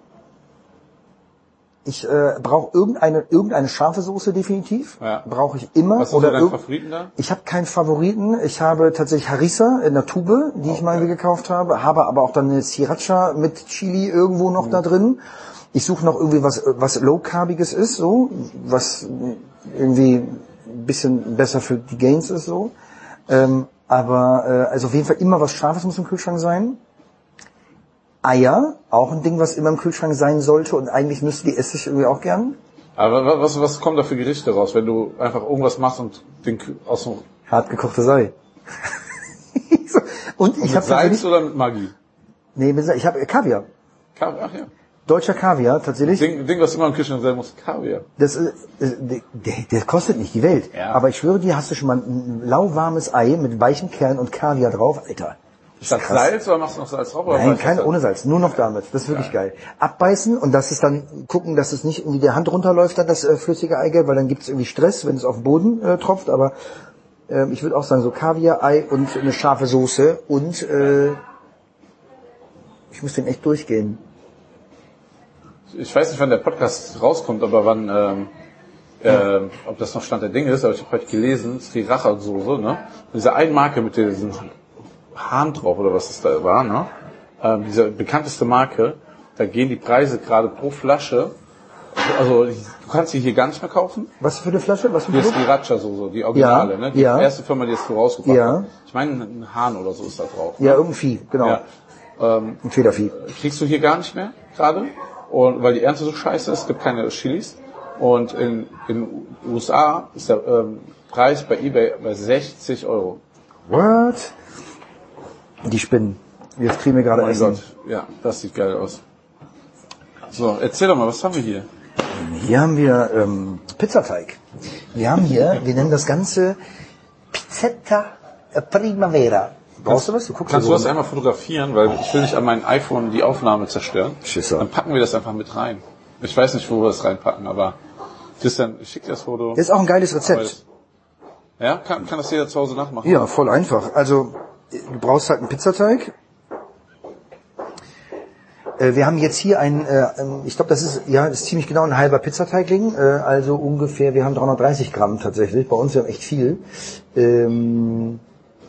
ich äh, brauche irgendeine irgendeine scharfe Soße definitiv. Ja. Brauche ich immer. Was ist so Oder dein irg- Favoriten da? Ich habe keinen Favoriten. Ich habe tatsächlich Harissa in der Tube, die ich mal irgendwie gekauft habe. Habe aber auch dann eine Sriracha mit Chili irgendwo noch Mhm. da drin. Ich suche noch irgendwie was was low-carbiges ist, so was irgendwie ein bisschen besser für die Gains ist, so. Ähm, aber äh, also auf jeden Fall immer was Scharfes muss im Kühlschrank sein. Eier, auch ein Ding, was immer im Kühlschrank sein sollte und eigentlich müsste die esse ich irgendwie auch gern. Aber wa- was, was kommt da für Gerichte raus, wenn du einfach irgendwas machst und den Kü- aus dem... Hart gekochtes Ei. So, und ich Mit habe Salz tatsächlich, oder mit Maggi? nee, mit Salz. Ich habe Kaviar. Ka- Ach ja. Deutscher Kaviar, tatsächlich. Ding, Ding, was immer im Kühlschrank sein muss, Kaviar. Das, äh, der, der kostet nicht die Welt. Ja. Aber ich schwöre dir, hast du schon mal ein lauwarmes Ei mit weichen Kern und Kaviar drauf? Alter. Das ist Statt krass. Salz oder machst du noch Salz drauf? Oder Nein, weißt du kein, das? ohne Salz, nur noch damit. Das ist wirklich geil. Abbeißen und das ist dann gucken, dass es nicht irgendwie der Hand runterläuft, dann das äh, flüssige Eigelb, weil dann gibt es irgendwie Stress, wenn es auf den Boden äh, tropft. Aber äh, ich würde auch sagen, so Kaviar, Ei und eine scharfe Soße und äh, ich muss den echt durchgehen. Ich weiß nicht, wann der Podcast rauskommt, aber wann, ähm, äh, ob das noch Stand der Dinge ist, aber ich habe heute gelesen, Sriracha-Soße, ne? Diese eine Marke mit diesen Hahn drauf oder was das da war, ne? Ähm, diese bekannteste Marke, da gehen die Preise gerade pro Flasche, also du kannst sie hier gar nicht mehr kaufen. Was für eine Flasche? Was für ein Die Produkt? Sriracha-Soße, die Originale, Ja, ne? Die ja. erste Firma, die es so rausgebracht Ja. hat. Ich meine, ein Hahn oder so ist da drauf. Ne? Ja, irgendein Vieh, genau. Ja. Ähm, Ein Federvieh. kriegst du hier gar nicht mehr gerade, und weil die Ernte so scheiße ist, es gibt keine Chilis. Und in in U S A ist der ähm, Preis bei eBay bei sechzig Euro. What? Die Spinnen. Jetzt kriegen wir gerade Oh mein Essen. Gott, ja, das sieht geil aus. So, erzähl doch mal, was haben wir hier? Hier haben wir ähm, Pizzateig. Wir haben hier, wir nennen das Ganze Pizzetta Primavera. Brauchst du was? Du guckst Kannst so du das einmal fotografieren, weil ich will nicht an meinem iPhone die Aufnahme zerstören. Schisser. Dann packen wir das einfach mit rein. Ich weiß nicht, wo wir das reinpacken, aber Christian, ich schick dir das Foto. Das ist auch ein geiles Rezept. Ja, kann, kann das jeder zu Hause nachmachen? Ja, voll einfach. Also, du brauchst halt einen Pizzateig. Äh, wir haben jetzt hier ein, äh, ich glaube, das ist, ja, das ist ziemlich genau ein halber Pizzateigling. Äh, also ungefähr, wir haben dreihundertdreißig Gramm tatsächlich. Bei uns, wir haben echt viel. Ähm,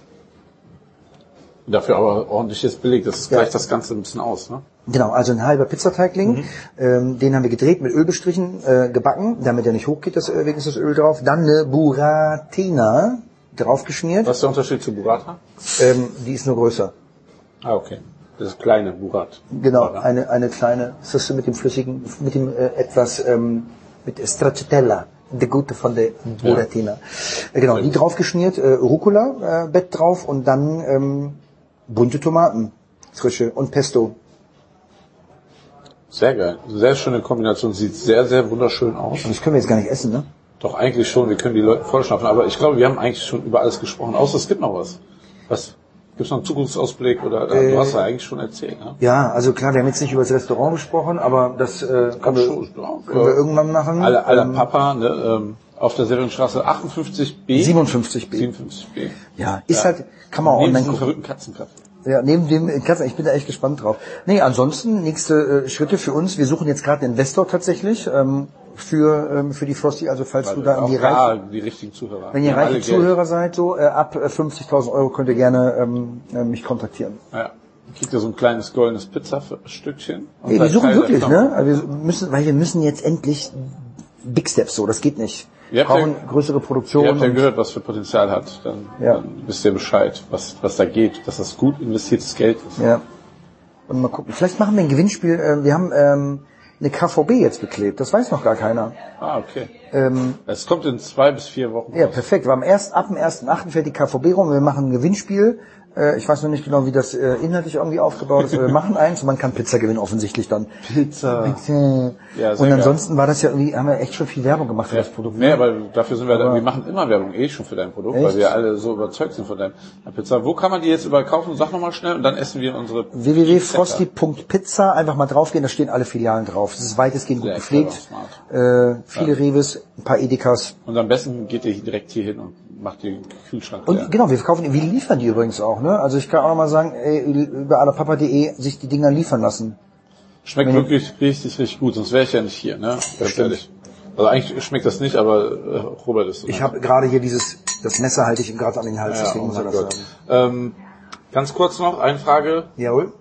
Dafür aber ordentliches Beleg. Das Ja. gleicht das Ganze ein bisschen aus, ne? Genau, also ein halber Pizzateigling. Mhm. Ähm, den haben wir gedreht, mit Öl bestrichen, äh, gebacken, damit er nicht hochgeht, das, äh, wegen ist das Öl drauf. Dann eine Buratina draufgeschmiert. Was ist der Unterschied zu Burrata? Ähm, die ist nur größer. Ah, okay. Das ist kleine Burat. Genau, Burrata. eine eine kleine, das ist mit dem flüssigen, mit dem äh, etwas, ähm, mit Stracciatella, der Gute von der Buratina. Ja. Äh, genau, die draufgeschmiert, äh, Rucola, äh, Bett drauf und dann ähm, bunte Tomaten, frische und Pesto. Sehr geil. Sehr schöne Kombination. Sieht sehr, sehr wunderschön aus. Und das können wir jetzt gar nicht essen, ne? Doch, eigentlich schon. Wir können die Leute vollschnaufen. Aber ich glaube, wir haben eigentlich schon über alles gesprochen. Außer es gibt noch was. Was? Gibt es noch einen Zukunftsausblick? Oder äh, du hast ja eigentlich schon erzählt, ne? Ja, also klar, wir haben jetzt nicht über das Restaurant gesprochen, aber das äh, können, wir, schon, ja, können wir irgendwann machen. Alle, alle ähm, Papa, ne, ähm, auf der Serienstraße achtundfünfzig B. siebenundfünfzig B. siebenundfünfzig B. Ja, ist Ja. halt, kann man auch Neben online diesem gucken. verrückten Katzencafé. Ja, neben dem Katzen, ich bin da echt gespannt drauf. Nee, ansonsten, nächste äh, Schritte für uns. Wir suchen jetzt gerade einen Investor tatsächlich ähm, für ähm, für die Frosty. Also falls Also du da in auch die da Reiche, die richtigen Zuhörer. wenn ihr Die haben alle reiche Geld. Zuhörer seid, so äh, ab äh, fünfzigtausend Euro könnt ihr gerne ähm, äh, mich kontaktieren. Ja. Dann kriegt ihr so ein kleines goldenes Pizzastückchen. und Hey, wir seid suchen Teil der wirklich, Firma. ne? Also wir müssen, weil wir müssen jetzt endlich Big Steps so. Das geht nicht. Ihr Wir habt brauchen ja- größere Produktion. Ihr habt ja und- gehört, was für Potenzial hat. Dann, Ja. dann wisst ihr Bescheid, was, was da geht, dass das gut investiertes Geld ist. Ja. Und mal gucken. Vielleicht machen wir ein Gewinnspiel. äh, Wir haben ähm, eine K V B jetzt beklebt. Das weiß noch gar keiner. Ah, okay. Ähm, Es kommt in zwei bis vier Wochen. ja, raus. perfekt. Wir haben erst ab dem ersten achten fährt die K V B rum. Wir machen ein Gewinnspiel. Äh, Ich weiß noch nicht genau, wie das äh, inhaltlich irgendwie aufgebaut ist. aber Wir machen eins und man kann Pizza gewinnen offensichtlich dann. Pizza. Pizza. Ja, sehr Und geil. ansonsten war das ja irgendwie, haben wir echt schon viel Werbung gemacht für Ja, das Produkt. nee, aber dafür sind wir da, wir machen immer Werbung eh schon für dein Produkt, Echt? weil wir alle so überzeugt sind von deiner Pizza. Wo kann man die jetzt überall kaufen? Sag nochmal schnell und dann essen wir unsere w w w punkt frosty punkt pizza, einfach mal draufgehen, da stehen alle Filialen drauf. Das ist weitestgehend gut Sehr gepflegt. clever, Äh, viele Reves, ein paar Edekas. Und am besten geht ihr direkt hier hin und macht den Kühlschrank Und leer. genau, wir verkaufen, wir liefern die übrigens auch, ne? Also ich kann auch noch mal sagen, ey, über alapapa punkt de sich die Dinger liefern lassen. Schmeckt Wenn- wirklich richtig, richtig gut, sonst wäre ich ja nicht hier, ne? Ganz stimmt. ehrlich. Also eigentlich schmeckt das nicht, aber äh, Robert ist so. Ich nett. habe gerade hier dieses, das Messer halte ich ihm gerade an den Hals, ja, deswegen oh muss er mein das Gott. sagen. Ähm, ganz kurz noch, eine Frage. Jawohl.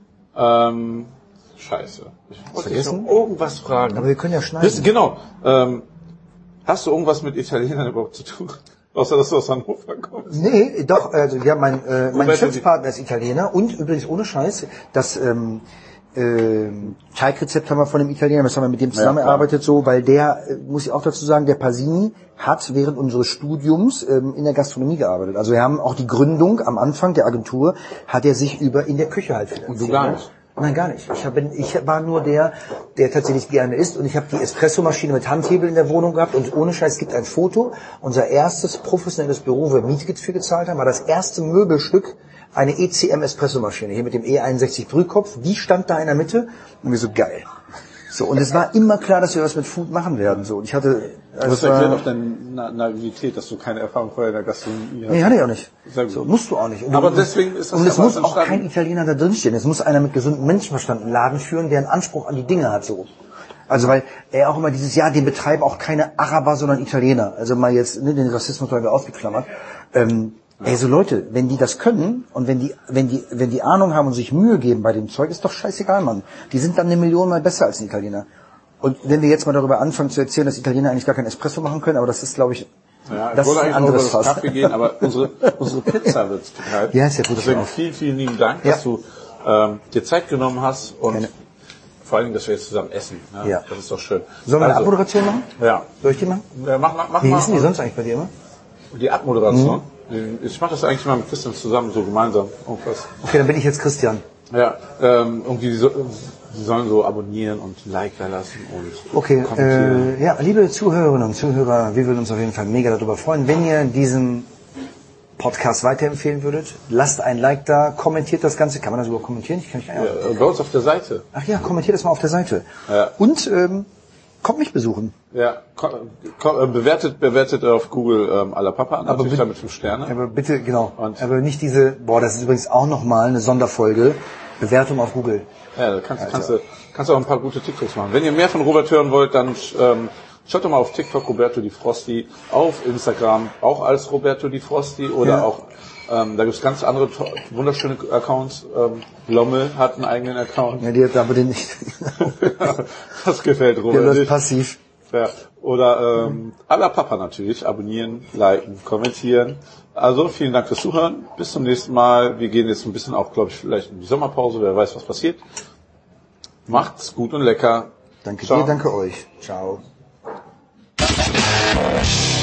Ähm, scheiße. Ich wollte dich Vergessen? noch irgendwas fragen. Aber wir können ja schneiden. Wisst- Genau. Ähm, hast du irgendwas mit Italienern überhaupt zu tun? Außer, dass du aus Hannover kommst. Nee, doch, also ja, mein, äh, mein Wobei du Geschäftspartner ist Italiener und übrigens ohne Scheiß, das ähm, ähm, Teigrezept haben wir von dem Italiener, das haben wir mit dem zusammengearbeitet, so, weil der, äh, muss ich auch dazu sagen, der Pasini hat während unseres Studiums ähm, in der Gastronomie gearbeitet. Also wir haben auch die Gründung am Anfang der Agentur, hat er sich über in der Küche halt finanziert. Und du gar ne? nicht? Nein, gar nicht. Ich, hab, ich war nur der, der tatsächlich gerne isst und ich habe die Espressomaschine mit Handhebel in der Wohnung gehabt und ohne Scheiß, es gibt ein Foto. Unser erstes professionelles Büro, wo wir Miete für gezahlt haben, war das erste Möbelstück, eine E C M Espressomaschine, hier mit dem E einundsechzig Brühkopf, die stand da in der Mitte und wir so, geil. So, und es war immer klar, dass wir was mit Food machen werden. So, und ich hatte, Du hast es erklärt war, auf deine Na Naivität, dass du keine Erfahrung vorher in der Gastronomie hast. nee, hatte ich auch nicht. Sehr gut. So, musst du auch nicht. Und Aber du- deswegen ist das Und ja es muss was auch kein entstanden. Italiener da drinstehen. Es muss einer mit gesundem Menschenverstand einen Laden führen, der einen Anspruch an die Dinge hat, so. Also, weil er auch immer dieses, ja, den betreiben auch keine Araber, sondern Italiener. Also mal jetzt, ne, den Rassismus mal wieder ausgeklammert. Ähm, ey, so Leute, wenn die das können und wenn die, wenn die, wenn die Ahnung haben und sich Mühe geben bei dem Zeug, ist doch scheißegal, Mann. Die sind dann eine Million mal besser als ein Italiener. Und wenn wir jetzt mal darüber anfangen zu erzählen, dass Italiener eigentlich gar kein Espresso machen können, aber das ist, glaube ich, Ja, ich das ist wollte ein eigentlich noch über anderes das Fass. Kaffee gehen, aber unsere, unsere Pizza wird geteilt. Ja, ist ja gut, Deswegen dass wir vielen, vielen lieben Dank, Ja. dass du ähm, dir Zeit genommen hast und Gerne. vor allen Dingen, dass wir jetzt zusammen essen. Ne? Ja. Das ist doch schön. Sollen wir eine Also, Abmoderation machen? Ja. Soll ich die machen? Ja, mach, mach, mach Wie mal. hießen die sonst eigentlich bei dir immer? Die Abmoderation. Ich mache das eigentlich mal mit Christian zusammen, so gemeinsam. Irgendwas. Okay, dann bin ich jetzt Christian. Ja, ähm, irgendwie, so, die sollen so abonnieren und Like da lassen und Okay, kommentieren. äh, ja, liebe Zuhörerinnen und Zuhörer, wir würden uns auf jeden Fall mega darüber freuen, wenn ihr diesen Podcast weiterempfehlen würdet. Lasst ein Like da, kommentiert das Ganze. Kann man das überhaupt kommentieren? Ich kann nicht Ja, bei uns auf der Seite. Ach ja, kommentiert das mal auf der Seite. Ja. Und ähm, kommt mich besuchen. Ja, ko- ko- äh, bewertet, bewertet auf Google ähm, à la Papa, natürlich bitte- damit fünf Sterne. Aber bitte, genau. Und- aber nicht diese, boah, das ist übrigens auch nochmal eine Sonderfolge. Bewertung auf Google. Ja, da kannst, kannst du kannst du auch ein paar gute TikToks machen. Wenn ihr mehr von Robert hören wollt, dann ähm, schaut doch mal auf TikTok Roberto Di Frosti, auf Instagram auch als Roberto Di Frosti oder Ja. auch, ähm, da gibt's ganz andere to- wunderschöne Accounts. Ähm, Lommel hat einen eigenen Account. Ja, die hat aber den nicht. Das gefällt Der Robert läuft nicht. passiv. Ja. Oder ähm, à la Papa natürlich, abonnieren, liken, kommentieren. Also vielen Dank fürs Zuhören. Bis zum nächsten Mal. Wir gehen jetzt ein bisschen auch, glaube ich, vielleicht in die Sommerpause. Wer weiß, was passiert. Macht's gut und lecker. Danke Ciao. dir, danke euch. Ciao.